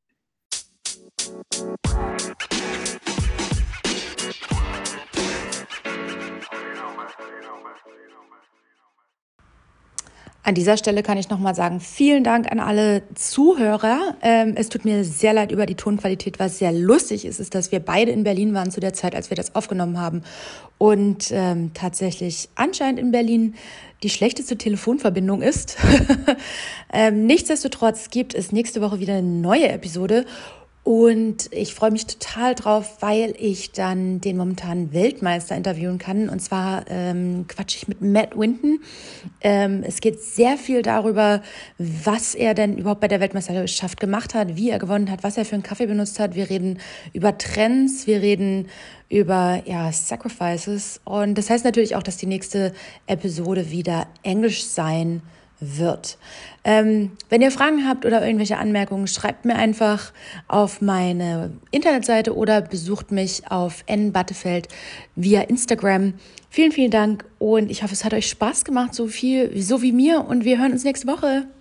An dieser Stelle kann ich nochmal sagen, vielen Dank an alle Zuhörer. Ähm, es tut mir sehr leid über die Tonqualität. Was sehr lustig ist, ist, dass wir beide in Berlin waren zu der Zeit, als wir das aufgenommen haben. Und ähm, tatsächlich anscheinend in Berlin die schlechteste Telefonverbindung ist. ähm, nichtsdestotrotz gibt es nächste Woche wieder eine neue Episode. Und ich freue mich total drauf, weil ich dann den momentanen Weltmeister interviewen kann. Und zwar ähm, quatsche ich mit Matt Winton. Ähm, es geht sehr viel darüber, was er denn überhaupt bei der Weltmeisterschaft gemacht hat, wie er gewonnen hat, was er für einen Kaffee benutzt hat. Wir reden über Trends, wir reden über ja, Sacrifices. Und das heißt natürlich auch, dass die nächste Episode wieder Englisch sein wird. Ähm, wenn ihr Fragen habt oder irgendwelche Anmerkungen, schreibt mir einfach auf meine Internetseite oder besucht mich auf N Battefeld via Instagram. Vielen, vielen Dank und ich hoffe, es hat euch Spaß gemacht, so viel, so wie mir und wir hören uns nächste Woche.